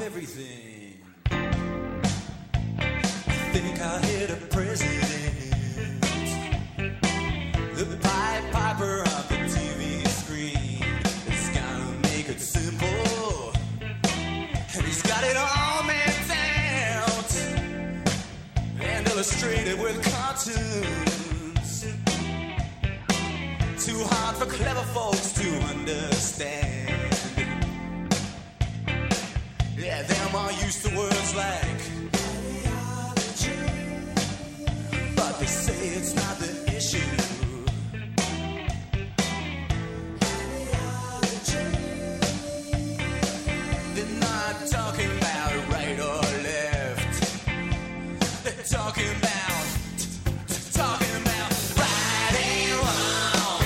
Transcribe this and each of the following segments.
everything. I think I hit a president, the Pied Piper of the TV screen. It's gonna make it simple, and he's got it all mapped out and illustrated with cartoons. Too hard for clever folks to understand. Yeah, them are used to words like ideology, but they say it's not the issue. Ideology. They're not talking about right or left. They're talking about right and wrong.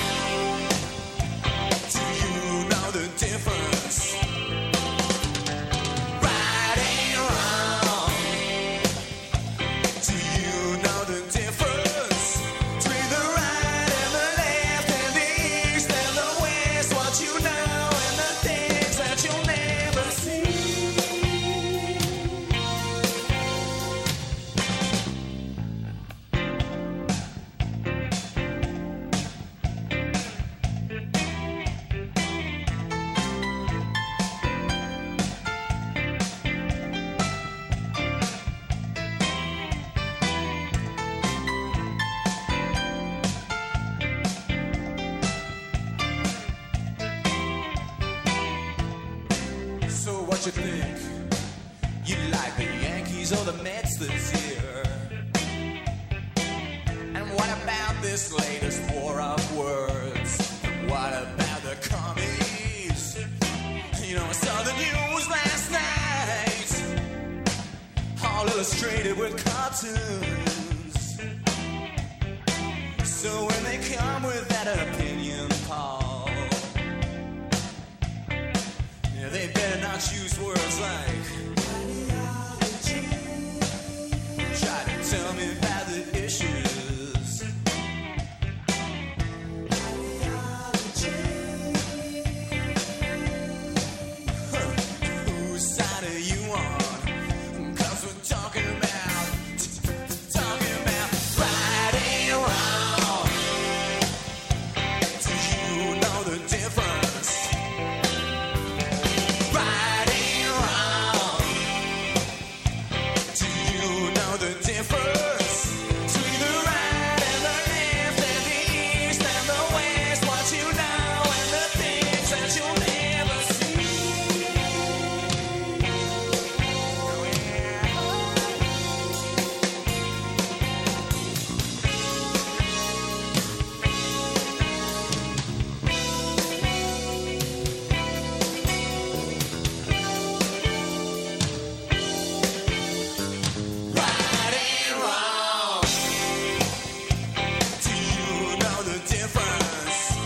Do you know the difference? Right and wrong. Do you know the difference between the right and the left and the east and the west? What you know and the things that you'll never see. So what you think? You like the Yankees or the Mets this year? And what about this latest war of words? And what about the commies? You know, I saw the news last night, all illustrated with cartoons. So when they come with that opinion poll, yeah, they better not use words like ideology. Try to tell me about the issues. Ideology. Whose side are you on? 'Cause we're talking about right and wrong. Do you know the difference? Right and wrong. Do you know the difference between the right and the left and the east and the west? What you know and the things that you'll never see. Oh, yeah. Right and wrong. Do you know the difference?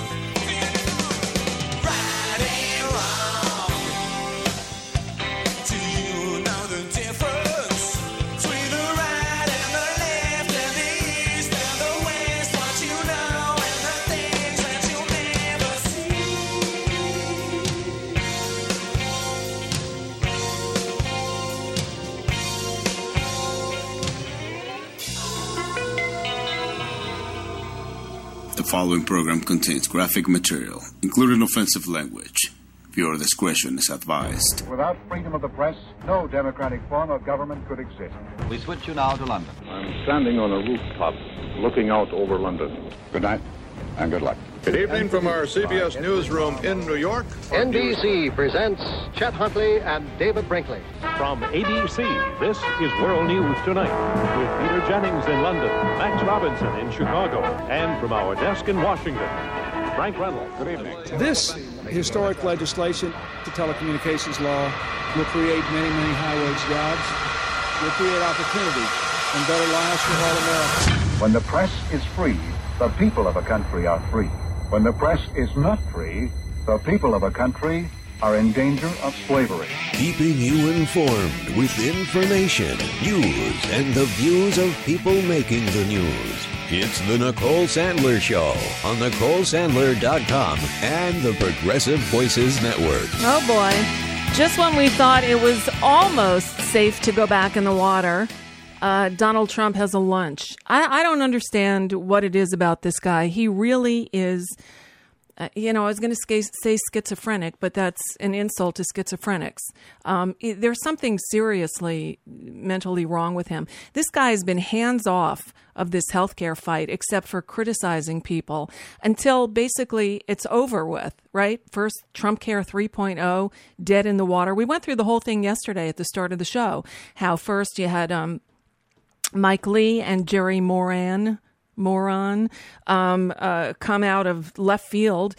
Right and wrong. Do you know the difference between the right and the left and the east and the west? What you know and the things that you'll never see. The following program contains graphic material, including offensive language. Viewer discretion is advised. Without freedom of the press, no democratic form of government could exist. We switch you now to London. I'm standing on a rooftop looking out over London. Good night and good luck. Good evening from our CBS newsroom in New York. NBC presents Chet Huntley and David Brinkley. From ABC, this is World News Tonight with Peter Jennings in London, Max Robinson in Chicago, and from our desk in Washington, Frank Reynolds. Good evening. This historic legislation, the telecommunications law, will create many, many high-wage jobs, will create opportunity and better lives for all Americans. When the press is free, the people of a country are free. When the press is not free, the people of a country are in danger of slavery. Keeping you informed with information, news, and the views of people making the news. It's the Nicole Sandler Show on NicoleSandler.com and the Progressive Voices Network. Oh, boy. Just when we thought it was almost safe to go back in the water, Donald Trump has a lunch. I don't understand what it is about this guy. He really is, I was going to say schizophrenic, but that's an insult to schizophrenics. There's something seriously mentally wrong with him. This guy has been hands off of this healthcare fight, except for criticizing people until basically it's over with, right? First, Trump Care 3.0, dead in the water. We went through the whole thing yesterday at the start of the show, how first you had Mike Lee and Jerry Moran come out of left field,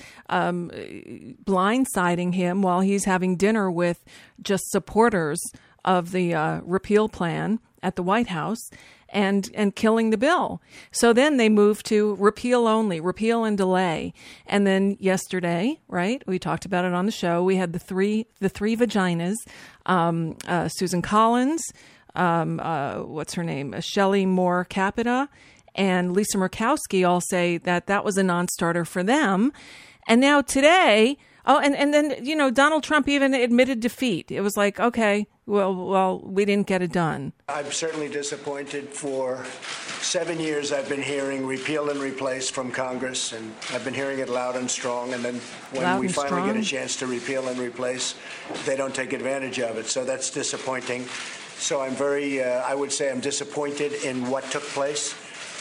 blindsiding him while he's having dinner with just supporters of the repeal plan at the White House and killing the bill. So then they moved to repeal only, repeal and delay. And then yesterday, right, we talked about it on the show, we had the three vaginas, Susan Collins, what's her name, Shelley Moore Capita, and Lisa Murkowski all say that was a non-starter for them. And now today, and then, Donald Trump even admitted defeat. It was like, okay, well, we didn't get it done. I'm certainly disappointed. For 7 years, I've been hearing repeal and replace from Congress, and I've been hearing it loud and strong. And then when we finally get a chance to repeal and replace, they don't take advantage of it. So that's disappointing. So I'm I would say I'm disappointed in what took place.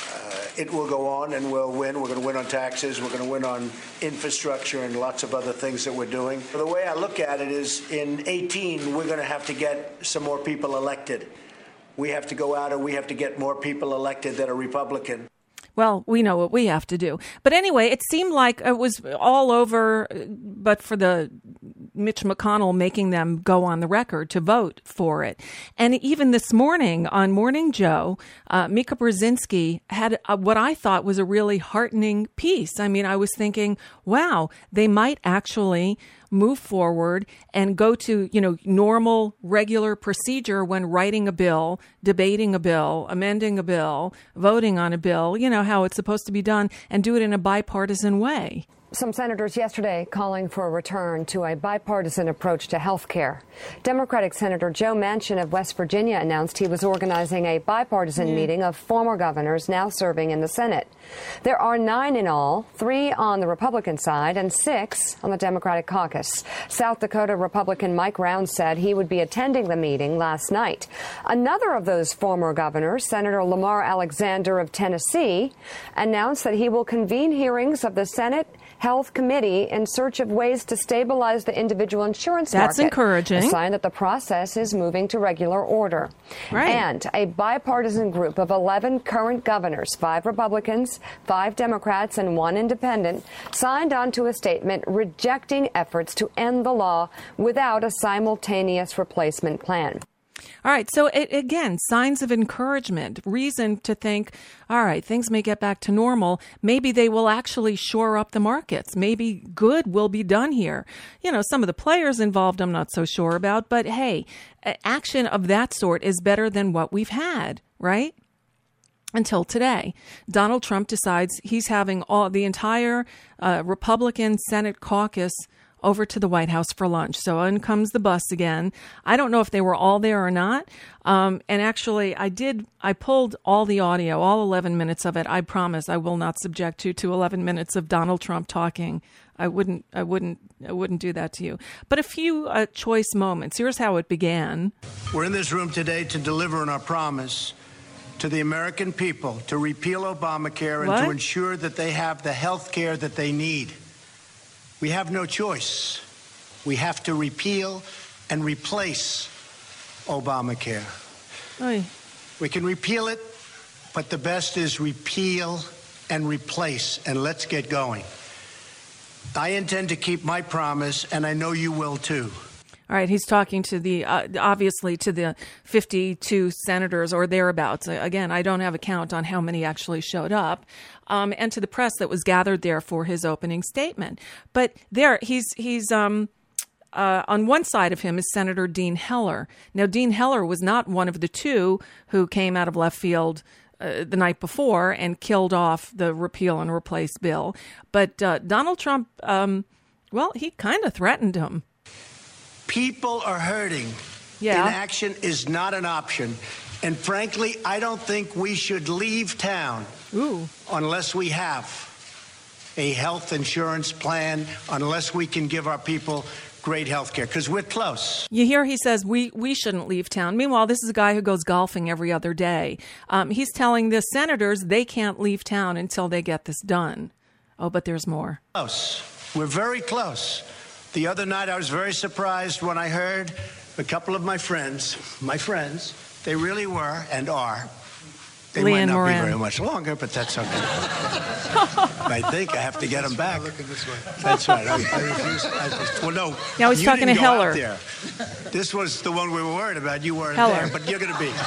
It will go on and we'll win. We're going to win on taxes. We're going to win on infrastructure and lots of other things that we're doing. The way I look at it is in 18, we're going to have to get some more people elected. We have to go out and we have to get more people elected that are Republican. Well, we know what we have to do. But anyway, it seemed like it was all over, but for the Mitch McConnell making them go on the record to vote for it. And even this morning on Morning Joe, Mika Brzezinski had what I thought was a really heartening piece. I mean, I was thinking, wow, they might actually move forward and go to, normal, regular procedure when writing a bill, debating a bill, amending a bill, voting on a bill, how it's supposed to be done, and do it in a bipartisan way. Some senators yesterday calling for a return to a bipartisan approach to health care. Democratic Senator Joe Manchin of West Virginia announced he was organizing a bipartisan meeting of former governors now serving in the Senate. There are 9 in all, 3 on the Republican side and 6 on the Democratic caucus. South Dakota Republican Mike Rounds said he would be attending the meeting last night. Another of those former governors, Senator Lamar Alexander of Tennessee, announced that he will convene hearings of the Senate Health Committee in search of ways to stabilize the individual insurance market. That's encouraging. A sign that the process is moving to regular order. Right. And a bipartisan group of 11 current governors, 5 Republicans, 5 Democrats, and 1 independent, signed onto a statement rejecting efforts to end the law without a simultaneous replacement plan. All right. So again, signs of encouragement, reason to think, all right, things may get back to normal. Maybe they will actually shore up the markets. Maybe good will be done here. Some of the players involved, I'm not so sure about. But hey, action of that sort is better than what we've had, right? Until today, Donald Trump decides he's having the entire Republican Senate caucus over to the White House for lunch. So in comes the bus again. I don't know if they were all there or not. And actually, I pulled all the audio, all 11 minutes of it. I promise I will not subject you to 11 minutes of Donald Trump talking. I wouldn't do that to you. But a few choice moments. Here's how it began. We're in this room today to deliver on our promise to the American people to repeal Obamacare and to ensure that they have the health care that they need. We have no choice. We have to repeal and replace Obamacare. Oy. We can repeal it, but the best is repeal and replace, and let's get going. I intend to keep my promise, and I know you will too. All right, he's talking to the, obviously, to the 52 senators or thereabouts. Again, I don't have a count on how many actually showed up, and to the press that was gathered there for his opening statement. But there, he's on one side of him is Senator Dean Heller. Now, Dean Heller was not one of the 2 who came out of left field the night before and killed off the repeal and replace bill. But Donald Trump, he kind of threatened him. People are hurting. Yeah. Inaction is not an option. And frankly, I don't think we should leave town unless we have a health insurance plan, unless we can give our people great health care, because we're close. You hear he says we shouldn't leave town. Meanwhile, this is a guy who goes golfing every other day. He's telling the senators they can't leave town until they get this done. Oh, but there's more. Close. We're very close. The other night, I was very surprised when I heard a couple of my friends, they really were and are. They might not be very much longer, but that's okay. I think I have to get them back. That's right. I refuse. Well, no. Now he's talking to Heller. This was the one we were worried about. You weren't Heller. there, but you're going to be.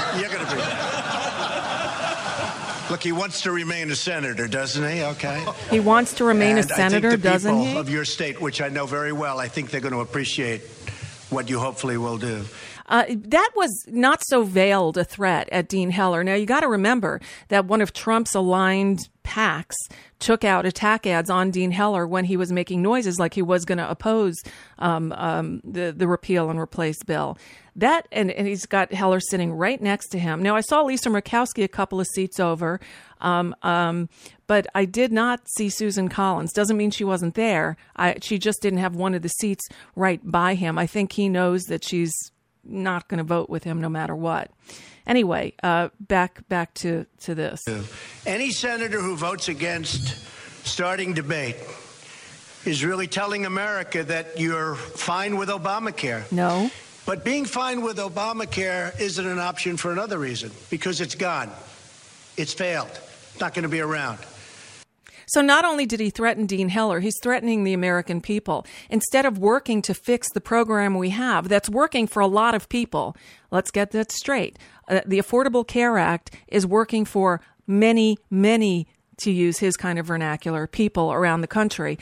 Look, he wants to remain a senator, doesn't he? Okay. He wants to remain a senator, doesn't he? The people of your state, which I know very well, I think they're going to appreciate what you hopefully will do. That was not so veiled a threat at Dean Heller. Now, you got to remember that one of Trump's aligned PACs took out attack ads on Dean Heller when he was making noises like he was going to oppose the repeal and replace bill. That and he's got Heller sitting right next to him. Now, I saw Lisa Murkowski a couple of seats over, but I did not see Susan Collins. Doesn't mean she wasn't there. She just didn't have one of the seats right by him. I think he knows that she's not going to vote with him no matter what. Anyway, back to this. Any senator who votes against starting debate is really telling America that you're fine with Obamacare. No. But being fine with Obamacare isn't an option for another reason, because it's gone. It's failed. It's not going to be around. So not only did he threaten Dean Heller, he's threatening the American people. Instead of working to fix the program we have that's working for a lot of people, let's get that straight. The Affordable Care Act is working for many, to use his kind of vernacular, people around the country.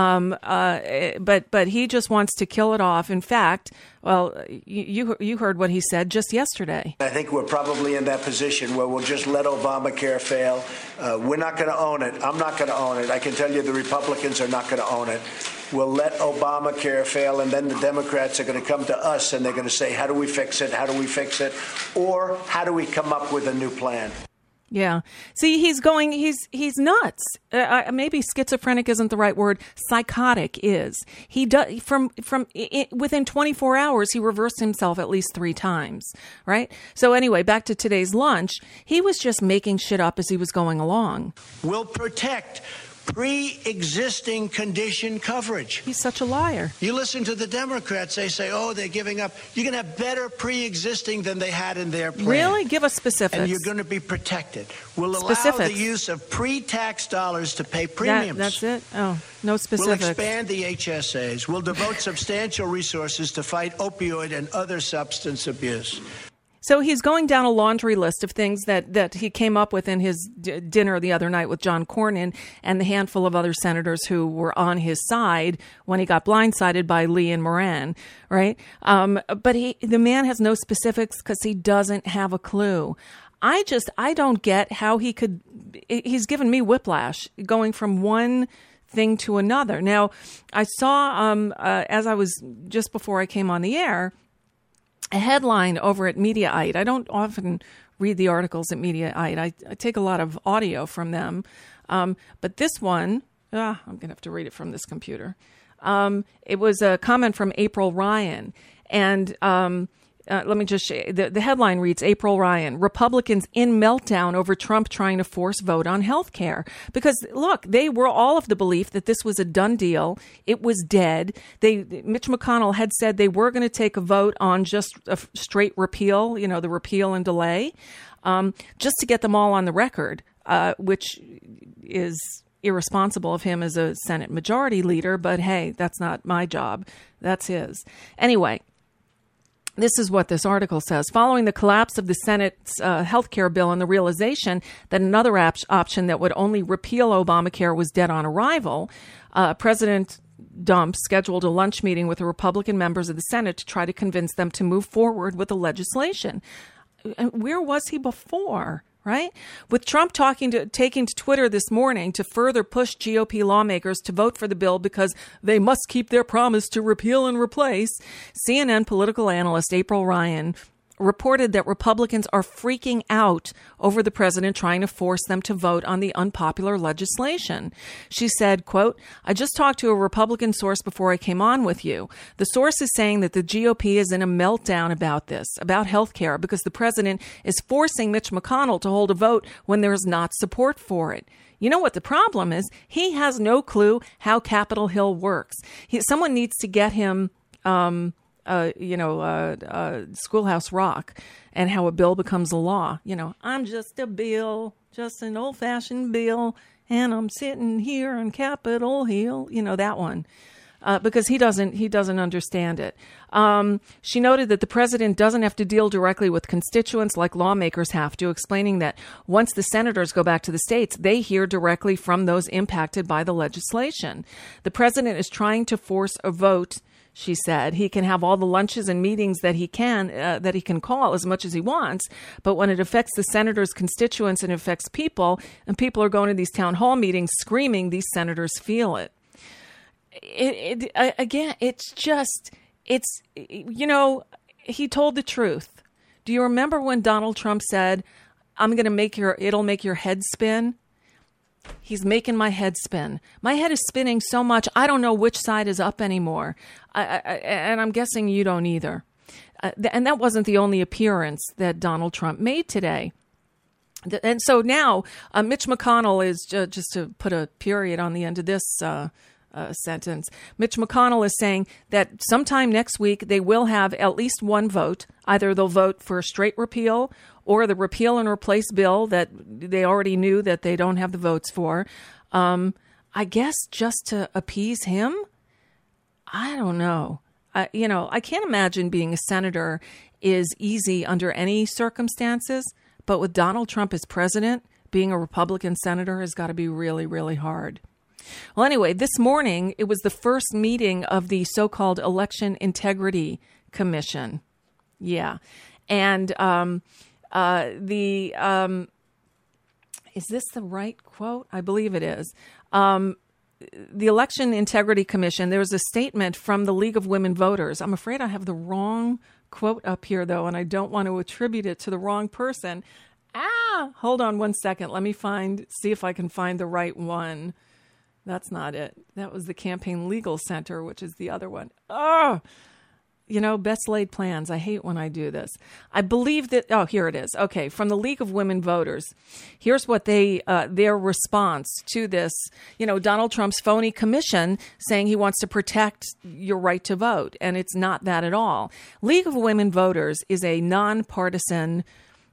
But he just wants to kill it off. In fact, well, you heard what he said just yesterday. I think we're probably in that position where we'll just let Obamacare fail. We're not going to own it. I'm not going to own it. I can tell you the Republicans are not going to own it. We'll let Obamacare fail, and then the Democrats are going to come to us and they're going to say, how do we fix it? How do we fix it? Or how do we come up with a new plan? Yeah. See, he's nuts. Maybe schizophrenic isn't the right word. Psychotic is. He does within 24 hours, he reversed himself at least 3 times. Right. So anyway, back to today's lunch. He was just making shit up as he was going along. We'll protect pre-existing condition coverage. He's such a liar. You listen to the Democrats, they say, oh, they're giving up. You're going to have better pre-existing than they had in their plan. Really? Give us specifics. And you're going to be protected. We'll allow the use of pre-tax dollars to pay premiums. That's it? Oh, no specifics. We'll expand the HSAs. We'll devote substantial resources to fight opioid and other substance abuse. So he's going down a laundry list of things that he came up with in his dinner the other night with John Cornyn and the handful of other senators who were on his side when he got blindsided by Lee and Moran, right? But the man has no specifics because he doesn't have a clue. I don't get how he's given me whiplash going from one thing to another. Now, I saw, as I was just before I came on the air, a headline over at Mediaite. I don't often read the articles at Mediaite. I take a lot of audio from them. But this one, I'm going to have to read it from this computer. It was a comment from April Ryan. And let me just show you. The headline reads, April Ryan, Republicans in meltdown over Trump trying to force vote on health care. Because, look, they were all of the belief that this was a done deal. It was dead. Mitch McConnell had said they were going to take a vote on just a straight repeal, the repeal and delay, just to get them all on the record, which is irresponsible of him as a Senate majority leader. But, hey, that's not my job. That's his. Anyway. This is what this article says. Following the collapse of the Senate's health care bill and the realization that another option that would only repeal Obamacare was dead on arrival, President Dump scheduled a lunch meeting with the Republican members of the Senate to try to convince them to move forward with the legislation. Where was he before? right? With Trump taking to Twitter this morning to further push GOP lawmakers to vote for the bill because they must keep their promise to repeal and replace, CNN political analyst April Ryan reported that Republicans are freaking out over the president trying to force them to vote on the unpopular legislation. She said, quote, "I just talked to a Republican source before I came on with you. The source is saying that the GOP is in a meltdown about this, about health care, because the president is forcing Mitch McConnell to hold a vote when there is not support for it. You know what the problem is? He has no clue how Capitol Hill works. Someone needs to get him Schoolhouse Rock and how a bill becomes a law. I'm just a bill, just an old-fashioned bill, and I'm sitting here on Capitol Hill. That one. Because he doesn't understand it. She noted that the president doesn't have to deal directly with constituents like lawmakers have to, explaining that once the senators go back to the states, they hear directly from those impacted by the legislation. The president is trying to force a vote. She said he can have all the lunches and meetings that he can call as much as he wants. But when it affects the senator's constituents and affects people, and people are going to these town hall meetings screaming, these senators feel it. He told the truth. Do you remember when Donald Trump said, it'll make your head spin? He's making my head spin. My head is spinning so much, I don't know which side is up anymore. And I'm guessing you don't either. And that wasn't the only appearance that Donald Trump made today. And so now Mitch McConnell is, just to put a period on the end of this sentence, Mitch McConnell is saying that sometime next week they will have at least one vote. Either they'll vote for a straight repeal or the repeal and replace bill that they already knew that they don't have the votes for. I guess just to appease him. I don't know. I can't imagine being a senator is easy under any circumstances, but with Donald Trump as president, being a Republican senator has got to be really, really hard. Well, anyway, this morning, it was the first meeting of the so-called Election Integrity Commission. Yeah. And is this the right quote? I believe it is. The Election Integrity Commission, there was a statement from the League of Women Voters. I'm afraid I have the wrong quote up here, though, and I don't want to attribute it to the wrong person. Hold on one second. Let me see if I can find the right one. That's not it. That was the Campaign Legal Center, which is the other one. Best laid plans. I hate when I do this. I believe that, here it is. Okay, from the League of Women Voters. Here's what their response to this, Donald Trump's phony commission saying he wants to protect your right to vote. And it's not that at all. League of Women Voters is a nonpartisan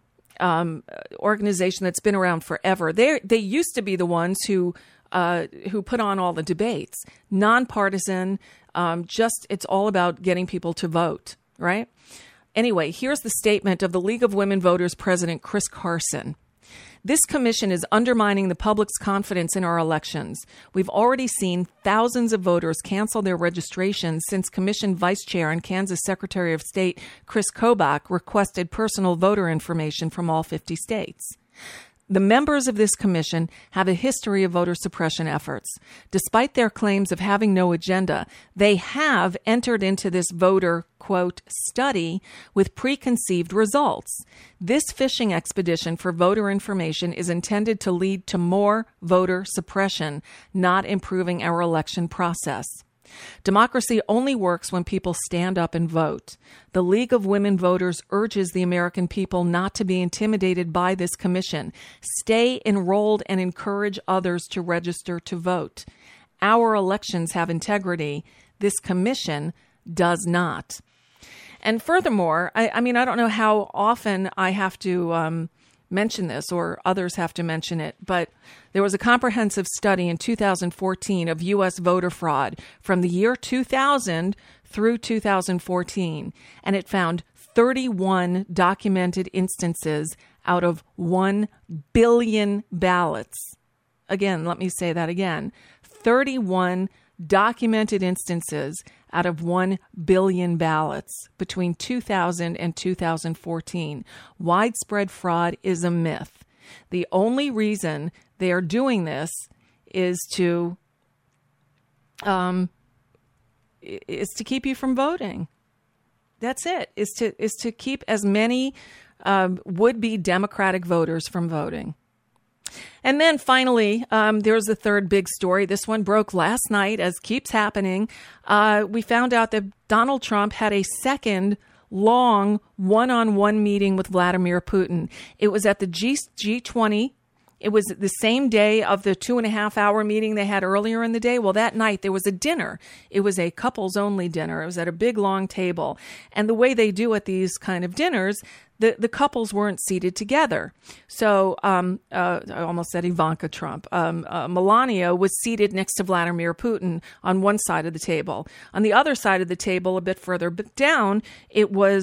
organization that's been around forever. They used to be the ones who put on all the debates. Nonpartisan, it's all about getting people to vote, right? Anyway, here's the statement of the League of Women Voters President Chris Carson. This commission is undermining the public's confidence in our elections. We've already seen thousands of voters cancel their registrations since Commission Vice Chair and Kansas Secretary of State Chris Kobach requested personal voter information from all 50 states. The members of this commission have a history of voter suppression efforts. Despite their claims of having no agenda, they have entered into this voter, quote, study with preconceived results. This fishing expedition for voter information is intended to lead to more voter suppression, not improving our election process. Democracy only works when people stand up and vote. The League of Women Voters urges the American people not to be intimidated by this commission. Stay enrolled and encourage others to register to vote. Our elections have integrity. This commission does not. And furthermore, I don't know how often I have to mention this or others have to mention it, but there was a comprehensive study in 2014 of U.S. voter fraud from the year 2000 through 2014, and it found 31 documented instances out of 1 billion ballots. Again, let me say that again. 31 documented instances out of 1 billion ballots between 2000 and 2014. Widespread fraud is a myth. The only reason they are doing this is to keep you from voting. That's it. Is to keep as many would-be Democratic voters from voting. And then finally, there's the third big story. This one broke last night, as keeps happening. We found out that Donald Trump had a second long one-on-one meeting with Vladimir Putin. It was at the G20. It was the same day of the 2.5-hour meeting they had earlier in the day. Well, that night there was a dinner. It was a couples-only dinner. It was at a big, long table. And the way they do at these kind of dinners, the couples weren't seated together. So I almost said Ivanka Trump. Melania was seated next to Vladimir Putin on one side of the table. On the other side of the table, a bit further down, it was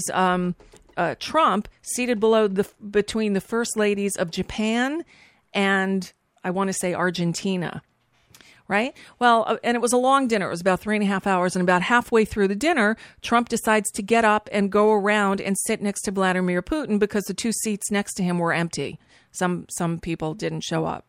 Trump seated between the first ladies of Japan and I want to say Argentina, right? Well, and it was a long dinner. It was about 3.5 hours. And about halfway through the dinner, Trump decides to get up and go around and sit next to Vladimir Putin because the two seats next to him were empty. Some people didn't show up.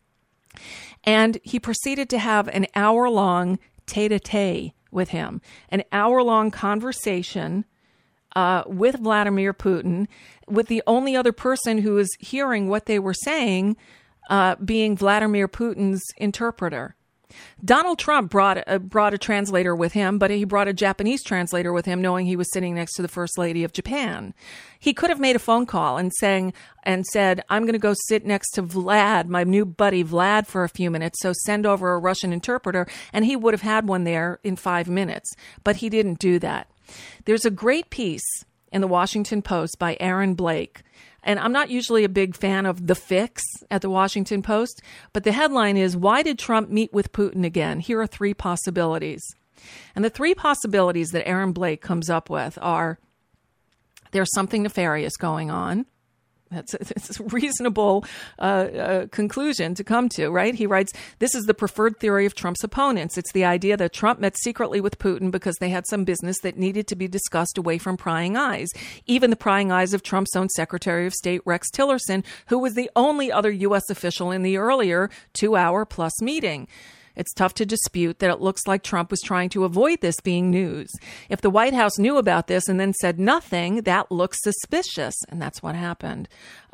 And he proceeded to have an hour-long tete-a-tete with him, an hour-long conversation with Vladimir Putin, with the only other person who was hearing what they were saying being Vladimir Putin's interpreter. Donald Trump brought a translator with him, but he brought a Japanese translator with him, knowing he was sitting next to the First Lady of Japan. He could have made a phone call and said, I'm going to go sit next to Vlad, my new buddy Vlad, for a few minutes, so send over a Russian interpreter, and he would have had one there in 5 minutes. But he didn't do that. There's a great piece in the Washington Post by Aaron Blake. And I'm not usually a big fan of The Fix at the Washington Post, but the headline is, "Why did Trump meet with Putin again? Here are 3 possibilities." And the 3 possibilities that Aaron Blake comes up with are, there's something nefarious going on. It's a reasonable conclusion to come to, right? He writes, "This is the preferred theory of Trump's opponents. It's the idea that Trump met secretly with Putin because they had some business that needed to be discussed away from prying eyes, even the prying eyes of Trump's own Secretary of State, Rex Tillerson, who was the only other U.S. official in the earlier 2-hour-plus meeting. It's tough to dispute that it looks like Trump was trying to avoid this being news. If the White House knew about this and then said nothing, that looks suspicious." And that's what happened.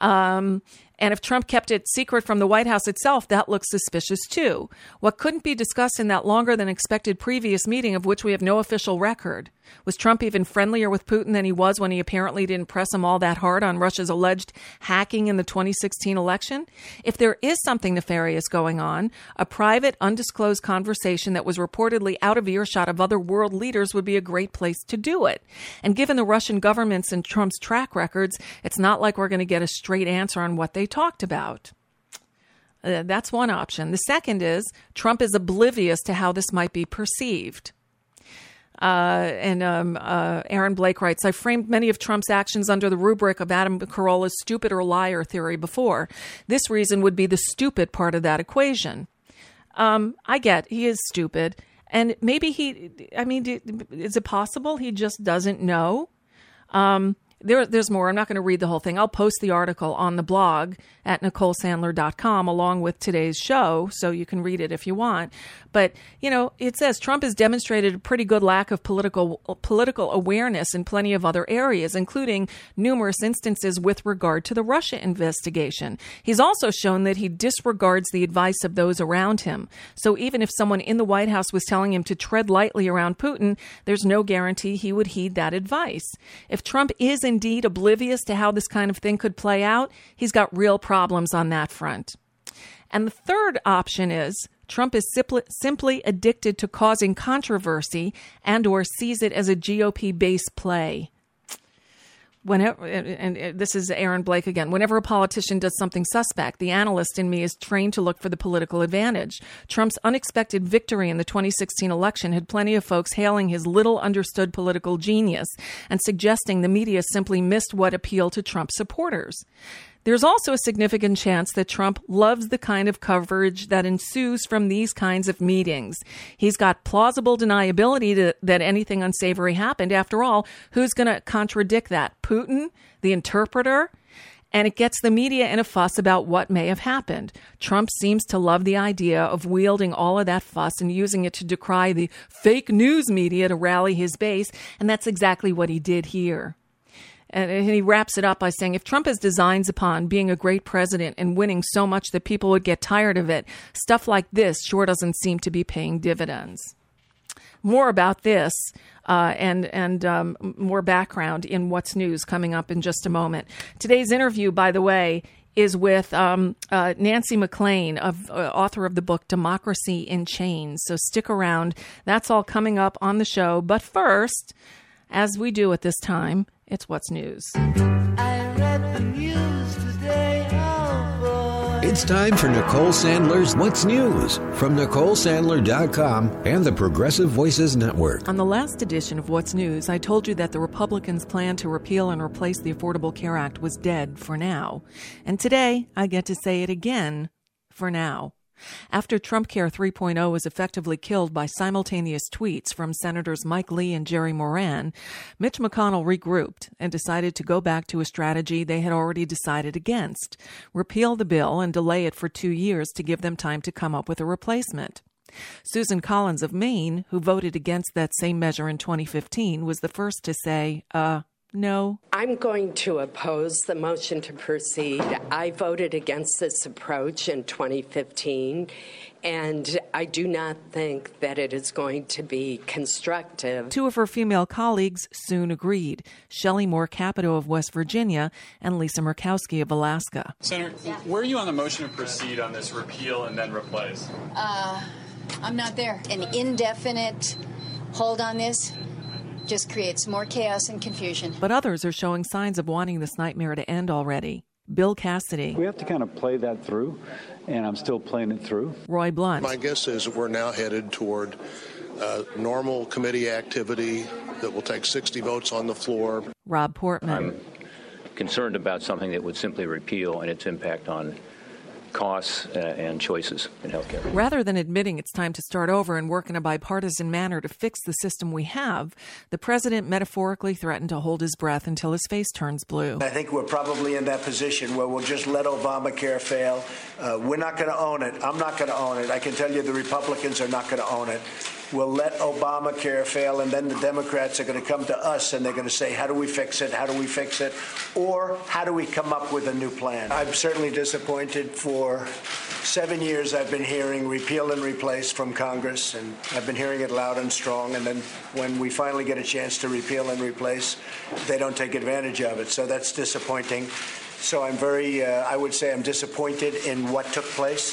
And if Trump kept it secret from the White House itself, that looks suspicious too. What couldn't be discussed in that longer than expected previous meeting, of which we have no official record? Was Trump even friendlier with Putin than he was when he apparently didn't press him all that hard on Russia's alleged hacking in the 2016 election? If there is something nefarious going on, a private, undisclosed conversation that was reportedly out of earshot of other world leaders would be a great place to do it. And given the Russian government's and Trump's track records, it's not like we're going to get a straight answer on what they talked about. That's one option. The second is Trump is oblivious to how this might be perceived. Aaron Blake writes, "I framed many of Trump's actions under the rubric of Adam Carolla's stupid or liar theory before. This reason would be the stupid part of that equation." I get he is stupid. And maybe is it possible he just doesn't know? There's more. I'm not going to read the whole thing. I'll post the article on the blog at NicoleSandler.com along with today's show, so you can read it if you want. But, it says Trump has demonstrated a pretty good lack of political awareness in plenty of other areas, including numerous instances with regard to the Russia investigation. He's also shown that he disregards the advice of those around him. So even if someone in the White House was telling him to tread lightly around Putin, there's no guarantee he would heed that advice. If Trump is indeed oblivious to how this kind of thing could play out, he's got real problems on that front. And the third option is Trump is simply addicted to causing controversy and or sees it as a GOP base play. Whenever, and this is Aaron Blake again, whenever a politician does something suspect, the analyst in me is trained to look for the political advantage. Trump's unexpected victory in the 2016 election had plenty of folks hailing his little understood political genius and suggesting the media simply missed what appealed to Trump supporters. There's also a significant chance that Trump loves the kind of coverage that ensues from these kinds of meetings. He's got plausible deniability that anything unsavory happened. After all, who's going to contradict that? Putin, the interpreter? And it gets the media in a fuss about what may have happened. Trump seems to love the idea of wielding all of that fuss and using it to decry the fake news media to rally his base. And that's exactly what he did here. And he wraps it up by saying, if Trump has designs upon being a great president and winning so much that people would get tired of it, stuff like this sure doesn't seem to be paying dividends. More about this and more background in What's News coming up in just a moment. Today's interview, by the way, is with Nancy MacLean, author of the book Democracy in Chains. So stick around. That's all coming up on the show. But first, as we do at this time, it's What's News. I read the news today. Oh boy. It's time for Nicole Sandler's What's News from NicoleSandler.com and the Progressive Voices Network. On the last edition of What's News, I told you that the Republicans' plan to repeal and replace the Affordable Care Act was dead for now. And today, I get to say it again, for now. After Trump Care 3.0 was effectively killed by simultaneous tweets from Senators Mike Lee and Jerry Moran, Mitch McConnell regrouped and decided to go back to a strategy they had already decided against: repeal the bill and delay it for 2 years to give them time to come up with a replacement. Susan Collins of Maine, who voted against that same measure in 2015, was the first to say, no. I'm going to oppose the motion to proceed. I voted against this approach in 2015, and I do not think that it is going to be constructive. Two of her female colleagues soon agreed: Shelley Moore Capito of West Virginia and Lisa Murkowski of Alaska. Senator, where are you on the motion to proceed on this repeal and then replace? I'm not there. An indefinite hold on this just creates more chaos and confusion. But others are showing signs of wanting this nightmare to end already. Bill Cassidy. We have to kind of play that through, and I'm still playing it through. Roy Blunt. My guess is we're now headed toward normal committee activity that will take 60 votes on the floor. Rob Portman. I'm concerned about something that would simply repeal and its impact on costs and choices in healthcare. Rather than admitting it's time to start over and work in a bipartisan manner to fix the system we have, the president metaphorically threatened to hold his breath until his face turns blue. I think we're probably in that position where we'll just let Obamacare fail. We're not going to own it. I'm not going to own it. I can tell you the Republicans are not going to own it. We'll let Obamacare fail, and then the Democrats are going to come to us and they're going to say, how do we fix it? How do we fix it? Or how do we come up with a new plan? I'm certainly disappointed. For 7 years, I've been hearing repeal and replace from Congress, and I've been hearing it loud and strong. And then when we finally get a chance to repeal and replace, they don't take advantage of it. So that's disappointing. So I'm I would say I'm disappointed in what took place.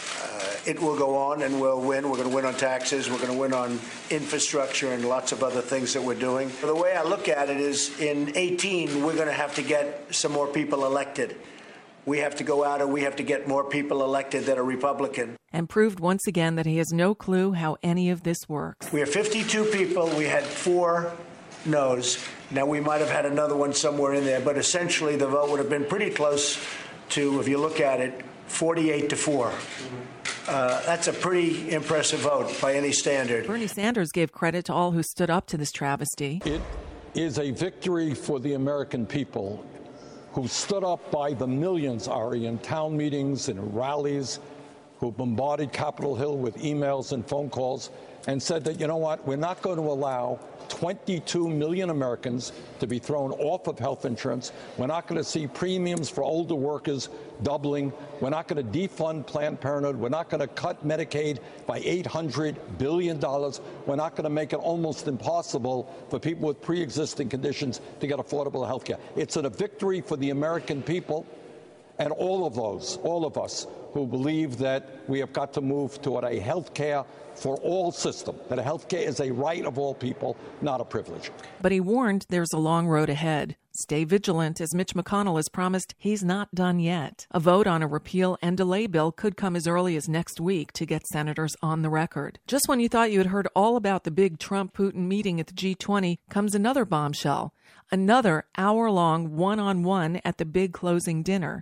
It will go on and we'll win. We're going to win on taxes. We're going to win on infrastructure and lots of other things that we're doing. The way I look at it is in 2018, we're going to have to get some more people elected. We have to go out and we have to get more people elected that are Republican. And proved once again that he has no clue how any of this works. We have 52 people. We had 4 no's. Now, we might have had another one somewhere in there, but essentially the vote would have been pretty close to, if you look at it, 48-4. That's a pretty impressive vote by any standard. Bernie Sanders gave credit to all who stood up to this travesty. It is a victory for the American people who stood up by the millions, Ari, in town meetings and rallies, who bombarded Capitol Hill with emails and phone calls and said that, you know what, we're not going to allow 22 million Americans to be thrown off of health insurance. We're not going to see premiums for older workers doubling. We're not going to defund Planned Parenthood. We're not going to cut Medicaid by $800 billion. We're not going to make it almost impossible for people with pre-existing conditions to get affordable health care. It's a victory for the American people and all of us who believe that we have got to move toward a health care for all system, that health care is a right of all people, not a privilege. But he warned there's a long road ahead. Stay vigilant, as Mitch McConnell has promised he's not done yet. A vote on a repeal and delay bill could come as early as next week to get senators on the record. Just when you thought you had heard all about the big Trump-Putin meeting at the G20 comes another bombshell. Another hour-long one-on-one at the big closing dinner.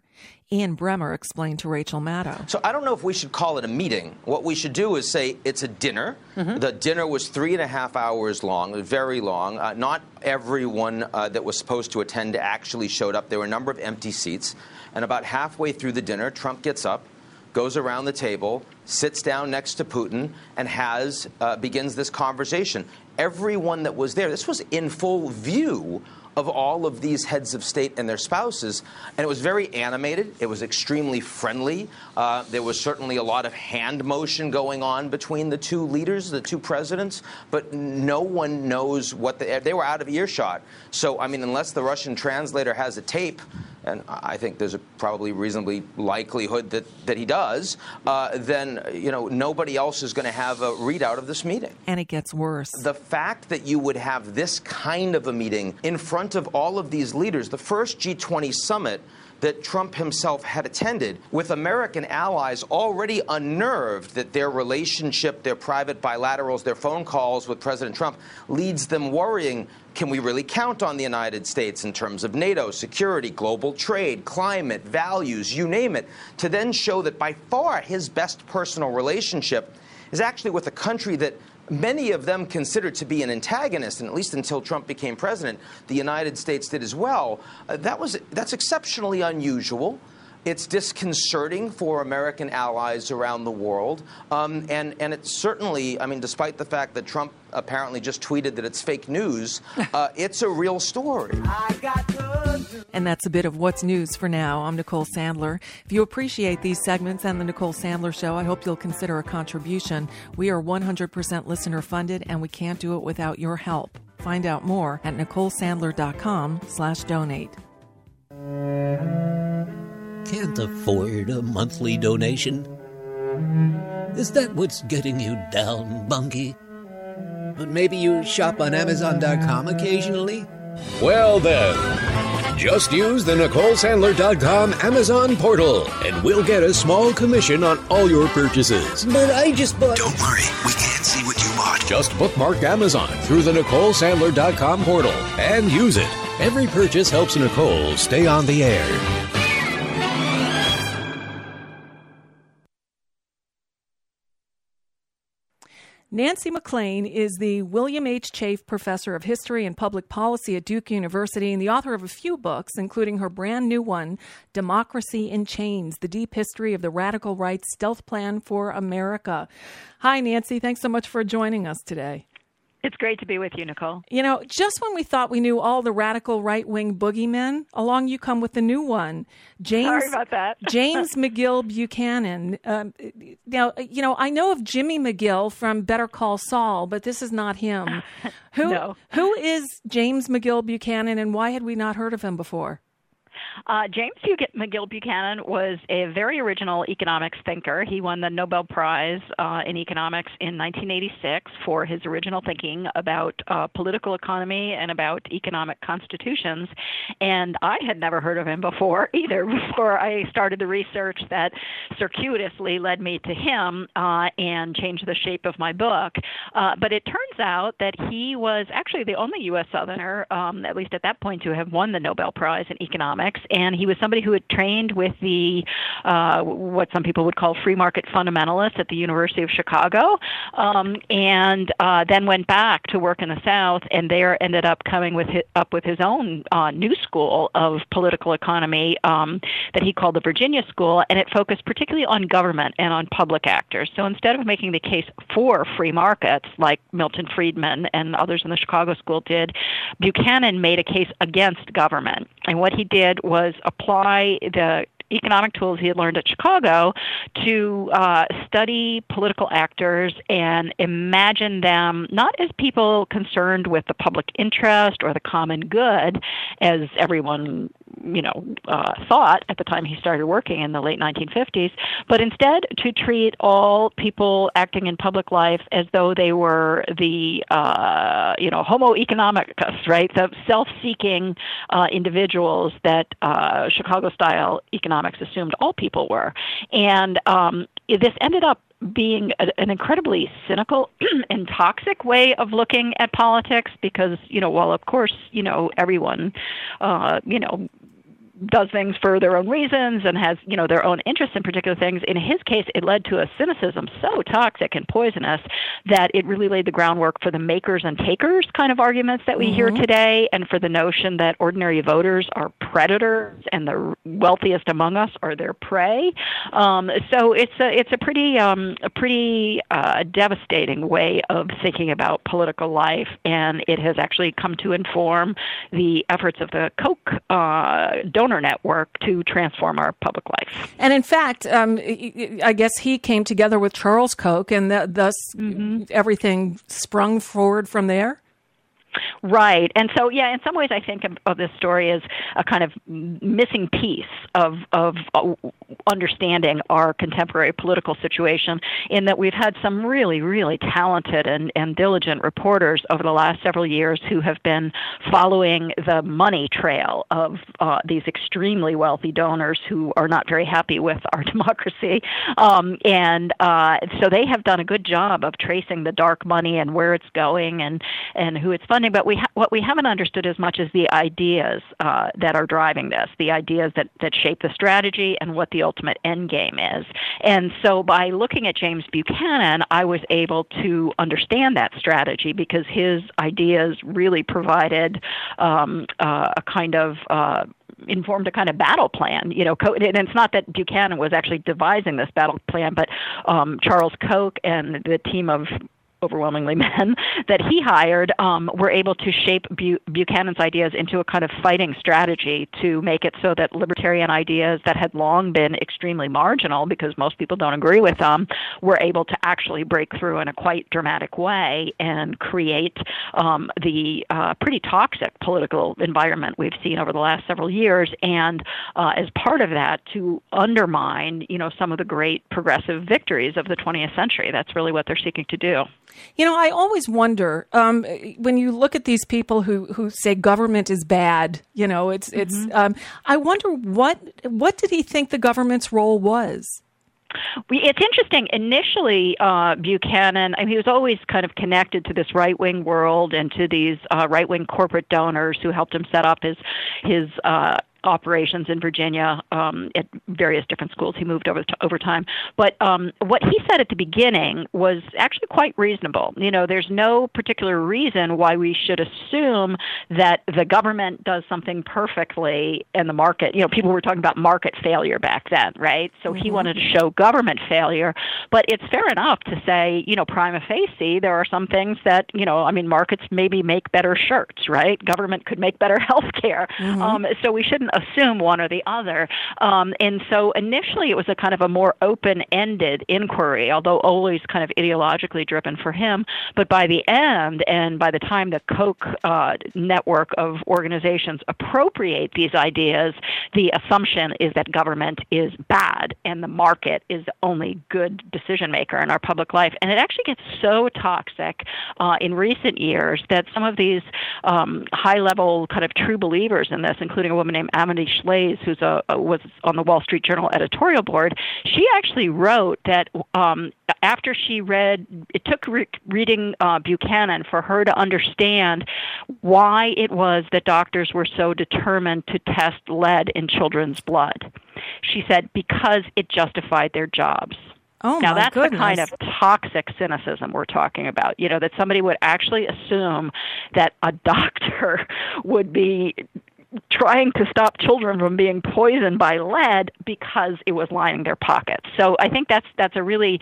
Ian Bremmer explained to Rachel Maddow. So I don't know if we should call it a meeting. What we should do is say it's a dinner. Mm-hmm. The dinner was 3.5 hours long, very long. Not everyone that was supposed to attend actually showed up. There were a number of empty seats. And about halfway through the dinner, Trump gets up, goes around the table, sits down next to Putin, and begins this conversation. Everyone that was there, this was in full view of all of these heads of state and their spouses, and it was very animated. It was extremely friendly. There was certainly a lot of hand motion going on between the two leaders, the two presidents, but no one knows what they were out of earshot. So, I mean, unless the Russian translator has a tape, and I think there's a probably reasonably likelihood that he does, then, nobody else is going to have a readout of this meeting. And it gets worse. The fact that you would have this kind of a meeting in front of all of these leaders, the first G20 summit that Trump himself had attended, with American allies already unnerved that their relationship, their private bilaterals, their phone calls with President Trump leads them worrying, can we really count on the United States in terms of NATO, security, global trade, climate, values, you name it, to then show that by far his best personal relationship is actually with a country that many of them considered to be an antagonist, and at least until Trump became president, the United States did as well. That's exceptionally unusual. It's disconcerting for American allies around the world. And it's certainly, I mean, despite the fact that Trump apparently just tweeted that it's fake news, it's a real story. And that's a bit of What's News for now. I'm Nicole Sandler. If you appreciate these segments and The Nicole Sandler Show, I hope you'll consider a contribution. We are 100% listener funded, and we can't do it without your help. Find out more at NicoleSandler.com/donate. Can't afford a monthly donation? Is that what's getting you down, Bunky? But maybe you shop on Amazon.com occasionally? Well then, just use the NicoleSandler.com Amazon portal, and we'll get a small commission on all your purchases. But I just bought... Don't worry, we can't see what you bought. Just bookmark Amazon through the NicoleSandler.com portal and use it. Every purchase helps Nicole stay on the air. Nancy MacLean is the William H. Chafe Professor of History and Public Policy at Duke University and the author of a few books, including her brand new one, Democracy in Chains, The Deep History of the Radical Right's Stealth Plan for America. Hi, Nancy. Thanks so much for joining us today. It's great to be with you, Nicole. You know, just when we thought we knew all the radical right-wing boogeymen, along you come with the new one. Sorry about that. James McGill Buchanan. Now, you know, I know of Jimmy McGill from Better Call Saul, but this is not him. Who is James McGill Buchanan, and why had we not heard of him before? James McGill Buchanan was a very original economics thinker. He won the Nobel Prize in economics in 1986 for his original thinking about political economy and about economic constitutions. And I had never heard of him before either, before I started the research that circuitously led me to him and changed the shape of my book. But it turns out that he was actually the only U.S. Southerner, at least at that point, to have won the Nobel Prize in economics. And he was somebody who had trained with the what some people would call free market fundamentalists at the University of Chicago, and then went back to work in the South, and there ended up coming up with his own new school of political economy that he called the Virginia School, and it focused particularly on government and on public actors. So instead of making the case for free markets, like Milton Friedman and others in the Chicago School did, Buchanan made a case against government. And what he did was apply the economic tools he had learned at Chicago to study political actors and imagine them not as people concerned with the public interest or the common good, as everyone thought at the time he started working in the late 1950s, but instead to treat all people acting in public life as though they were the, homo economicus, right? The self-seeking individuals that Chicago-style economics assumed all people were. And this ended up being an incredibly cynical and toxic way of looking at politics because, while of course, everyone, does things for their own reasons and has, their own interest in particular things. In his case, it led to a cynicism so toxic and poisonous that it really laid the groundwork for the makers and takers kind of arguments that we hear today, and for the notion that ordinary voters are predators and the wealthiest among us are their prey. So it's a pretty devastating way of thinking about political life, and it has actually come to inform the efforts of the Koch donor network to transform our public life. And in fact, I guess he came together with Charles Koch, and thus everything sprung forward from there? Right. And so, in some ways I think of this story as a kind of missing piece of understanding our contemporary political situation, in that we've had some really, really talented and diligent reporters over the last several years who have been following the money trail of these extremely wealthy donors who are not very happy with our democracy. So they have done a good job of tracing the dark money and where it's going and who it's funding. But what we haven't understood as much is the ideas that are driving this, the ideas that shape the strategy and what the ultimate end game is. And so by looking at James Buchanan, I was able to understand that strategy, because his ideas really provided informed a kind of battle plan, and it's not that Buchanan was actually devising this battle plan, but Charles Koch and the team of overwhelmingly men that he hired were able to shape Buchanan's ideas into a kind of fighting strategy to make it so that libertarian ideas that had long been extremely marginal because most people don't agree with them were able to actually break through in a quite dramatic way and create the pretty toxic political environment we've seen over the last several years, and as part of that to undermine some of the great progressive victories of the 20th century. That's really what they're seeking to do. I always wonder when you look at these people who say government is bad. I wonder what did he think the government's role was? It's interesting. Initially, Buchanan, he was always kind of connected to this right-wing world and to these right-wing corporate donors who helped him set up his operations in Virginia at various different schools. He moved over time. But what he said at the beginning was actually quite reasonable. There's no particular reason why we should assume that the government does something perfectly and the market, people were talking about market failure back then, right? So he wanted to show government failure. But it's fair enough to say, prima facie, there are some things that, markets maybe make better shirts, right? Government could make better health care. So we shouldn't assume one or the other. And so initially it was a kind of a more open-ended inquiry, although always kind of ideologically driven for him. But by the end, and by the time the Koch network of organizations appropriate these ideas, the assumption is that government is bad and the market is the only good decision maker in our public life. And it actually gets so toxic in recent years that some of these high-level kind of true believers in this, including a woman named Amity Shlaes, who's was on the Wall Street Journal editorial board, she actually wrote that after she read, it took reading Buchanan for her to understand why it was that doctors were so determined to test lead in children's blood. She said, because it justified their jobs. Now, that's the kind of toxic cynicism we're talking about, that somebody would actually assume that a doctor would be trying to stop children from being poisoned by lead because it was lining their pockets. So I think that's a really,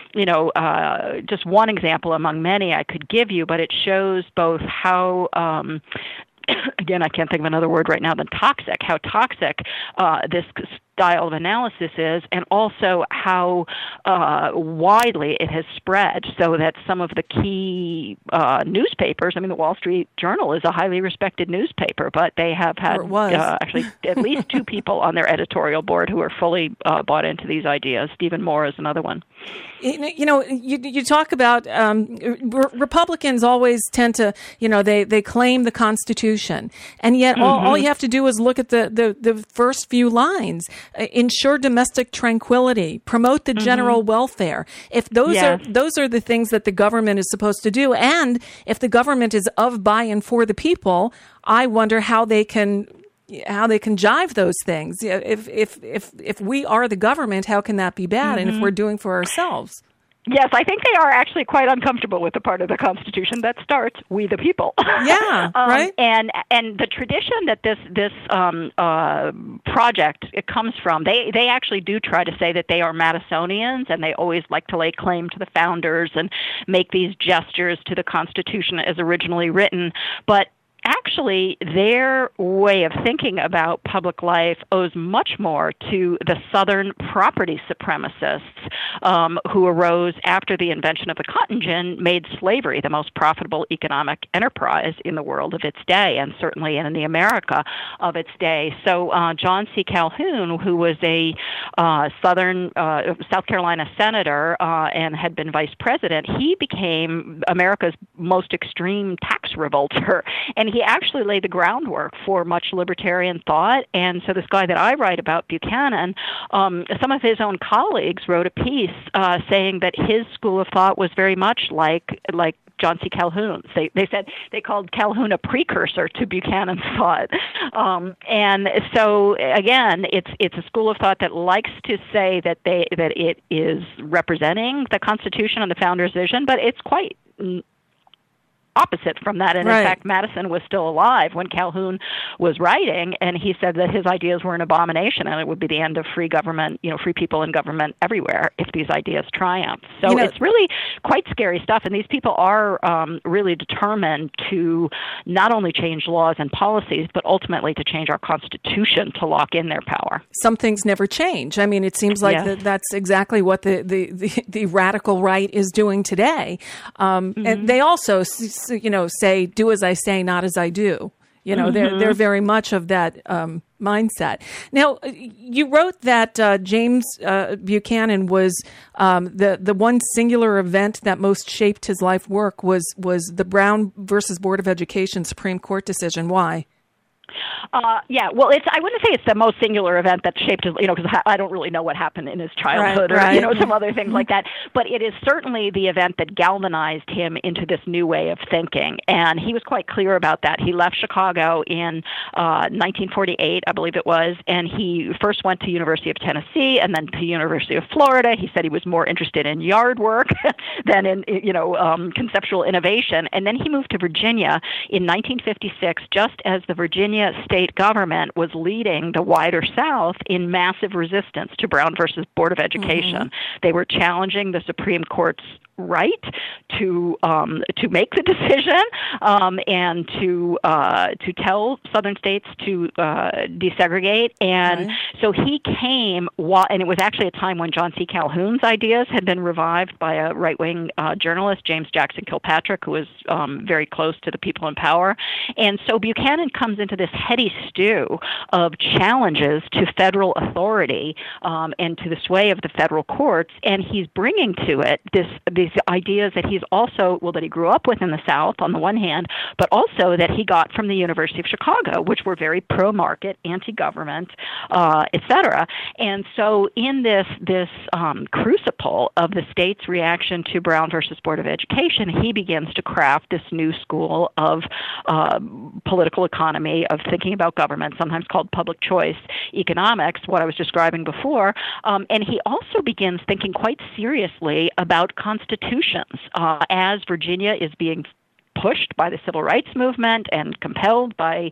just one example among many I could give you, but it shows both how again, I can't think of another word right now than toxic, how toxic this style of analysis is, and also how widely it has spread, so that some of the key newspapers, the Wall Street Journal is a highly respected newspaper, but they have had actually at least two people on their editorial board who are fully bought into these ideas. Stephen Moore is another one. You talk about Republicans always tend to, they claim the Constitution, and yet all you have to do is look at the first few lines. Ensure domestic tranquility, promote the general welfare. If those are the things that the government is supposed to do, and if the government is of, by, and for the people, I wonder how they can jive those things. If we are the government, how can that be bad? And if we're doing for ourselves. Yes, I think they are actually quite uncomfortable with the part of the Constitution that starts "We the people." Yeah, right. And the tradition that this project it comes from, they actually do try to say that they are Madisonians, and they always like to lay claim to the founders and make these gestures to the Constitution as originally written, but actually, their way of thinking about public life owes much more to the Southern property supremacists who arose after the invention of the cotton gin made slavery the most profitable economic enterprise in the world of its day, and certainly in the America of its day. So John C. Calhoun, who was a South Carolina senator and had been vice president, he became America's most extreme tax revolter, and he actually laid the groundwork for much libertarian thought. And so this guy that I write about, Buchanan, some of his own colleagues wrote a piece saying that his school of thought was very much like John C. Calhoun's. They said they called Calhoun a precursor to Buchanan's thought. And so again, it's a school of thought that likes to say that it is representing the Constitution and the founders' vision, but it's quite opposite from that. And in fact, Madison was still alive when Calhoun was writing, and he said that his ideas were an abomination and it would be the end of free government, free people in government everywhere if these ideas triumph. So it's really quite scary stuff. And these people are really determined to not only change laws and policies, but ultimately to change our Constitution to lock in their power. Some things never change. I mean, it seems like that's exactly what the radical right is doing today. And they also say, do as I say, not as I do. They're very much of that mindset. Now, you wrote that James Buchanan was the one singular event that most shaped his life work was the Brown versus Board of Education Supreme Court decision. Why? Well, I wouldn't say it's the most singular event that shaped his, because I don't really know what happened in his childhood or, some other things like that. But it is certainly the event that galvanized him into this new way of thinking. And he was quite clear about that. He left Chicago in 1948, I believe it was, and he first went to University of Tennessee and then to University of Florida. He said he was more interested in yard work than in, conceptual innovation. And then he moved to Virginia in 1956, just as the Virginia state government was leading the wider South in massive resistance to Brown versus Board of Education. They were challenging the Supreme Court's right to make the decision and to tell Southern states to desegregate. And so he came, and it was actually a time when John C. Calhoun's ideas had been revived by a right-wing journalist, James Jackson Kilpatrick, who was very close to the people in power. And so Buchanan comes into this heady stew of challenges to federal authority and to the sway of the federal courts, and he's bringing to it these ideas that that he grew up with in the South on the one hand, but also that he got from the University of Chicago, which were very pro-market, anti-government, et cetera. And so in this crucible of the state's reaction to Brown versus Board of Education, he begins to craft this new school of political economy, of thinking about government, sometimes called public choice economics, what I was describing before. And he also begins thinking quite seriously about constitutions as Virginia is being pushed by the civil rights movement and compelled by,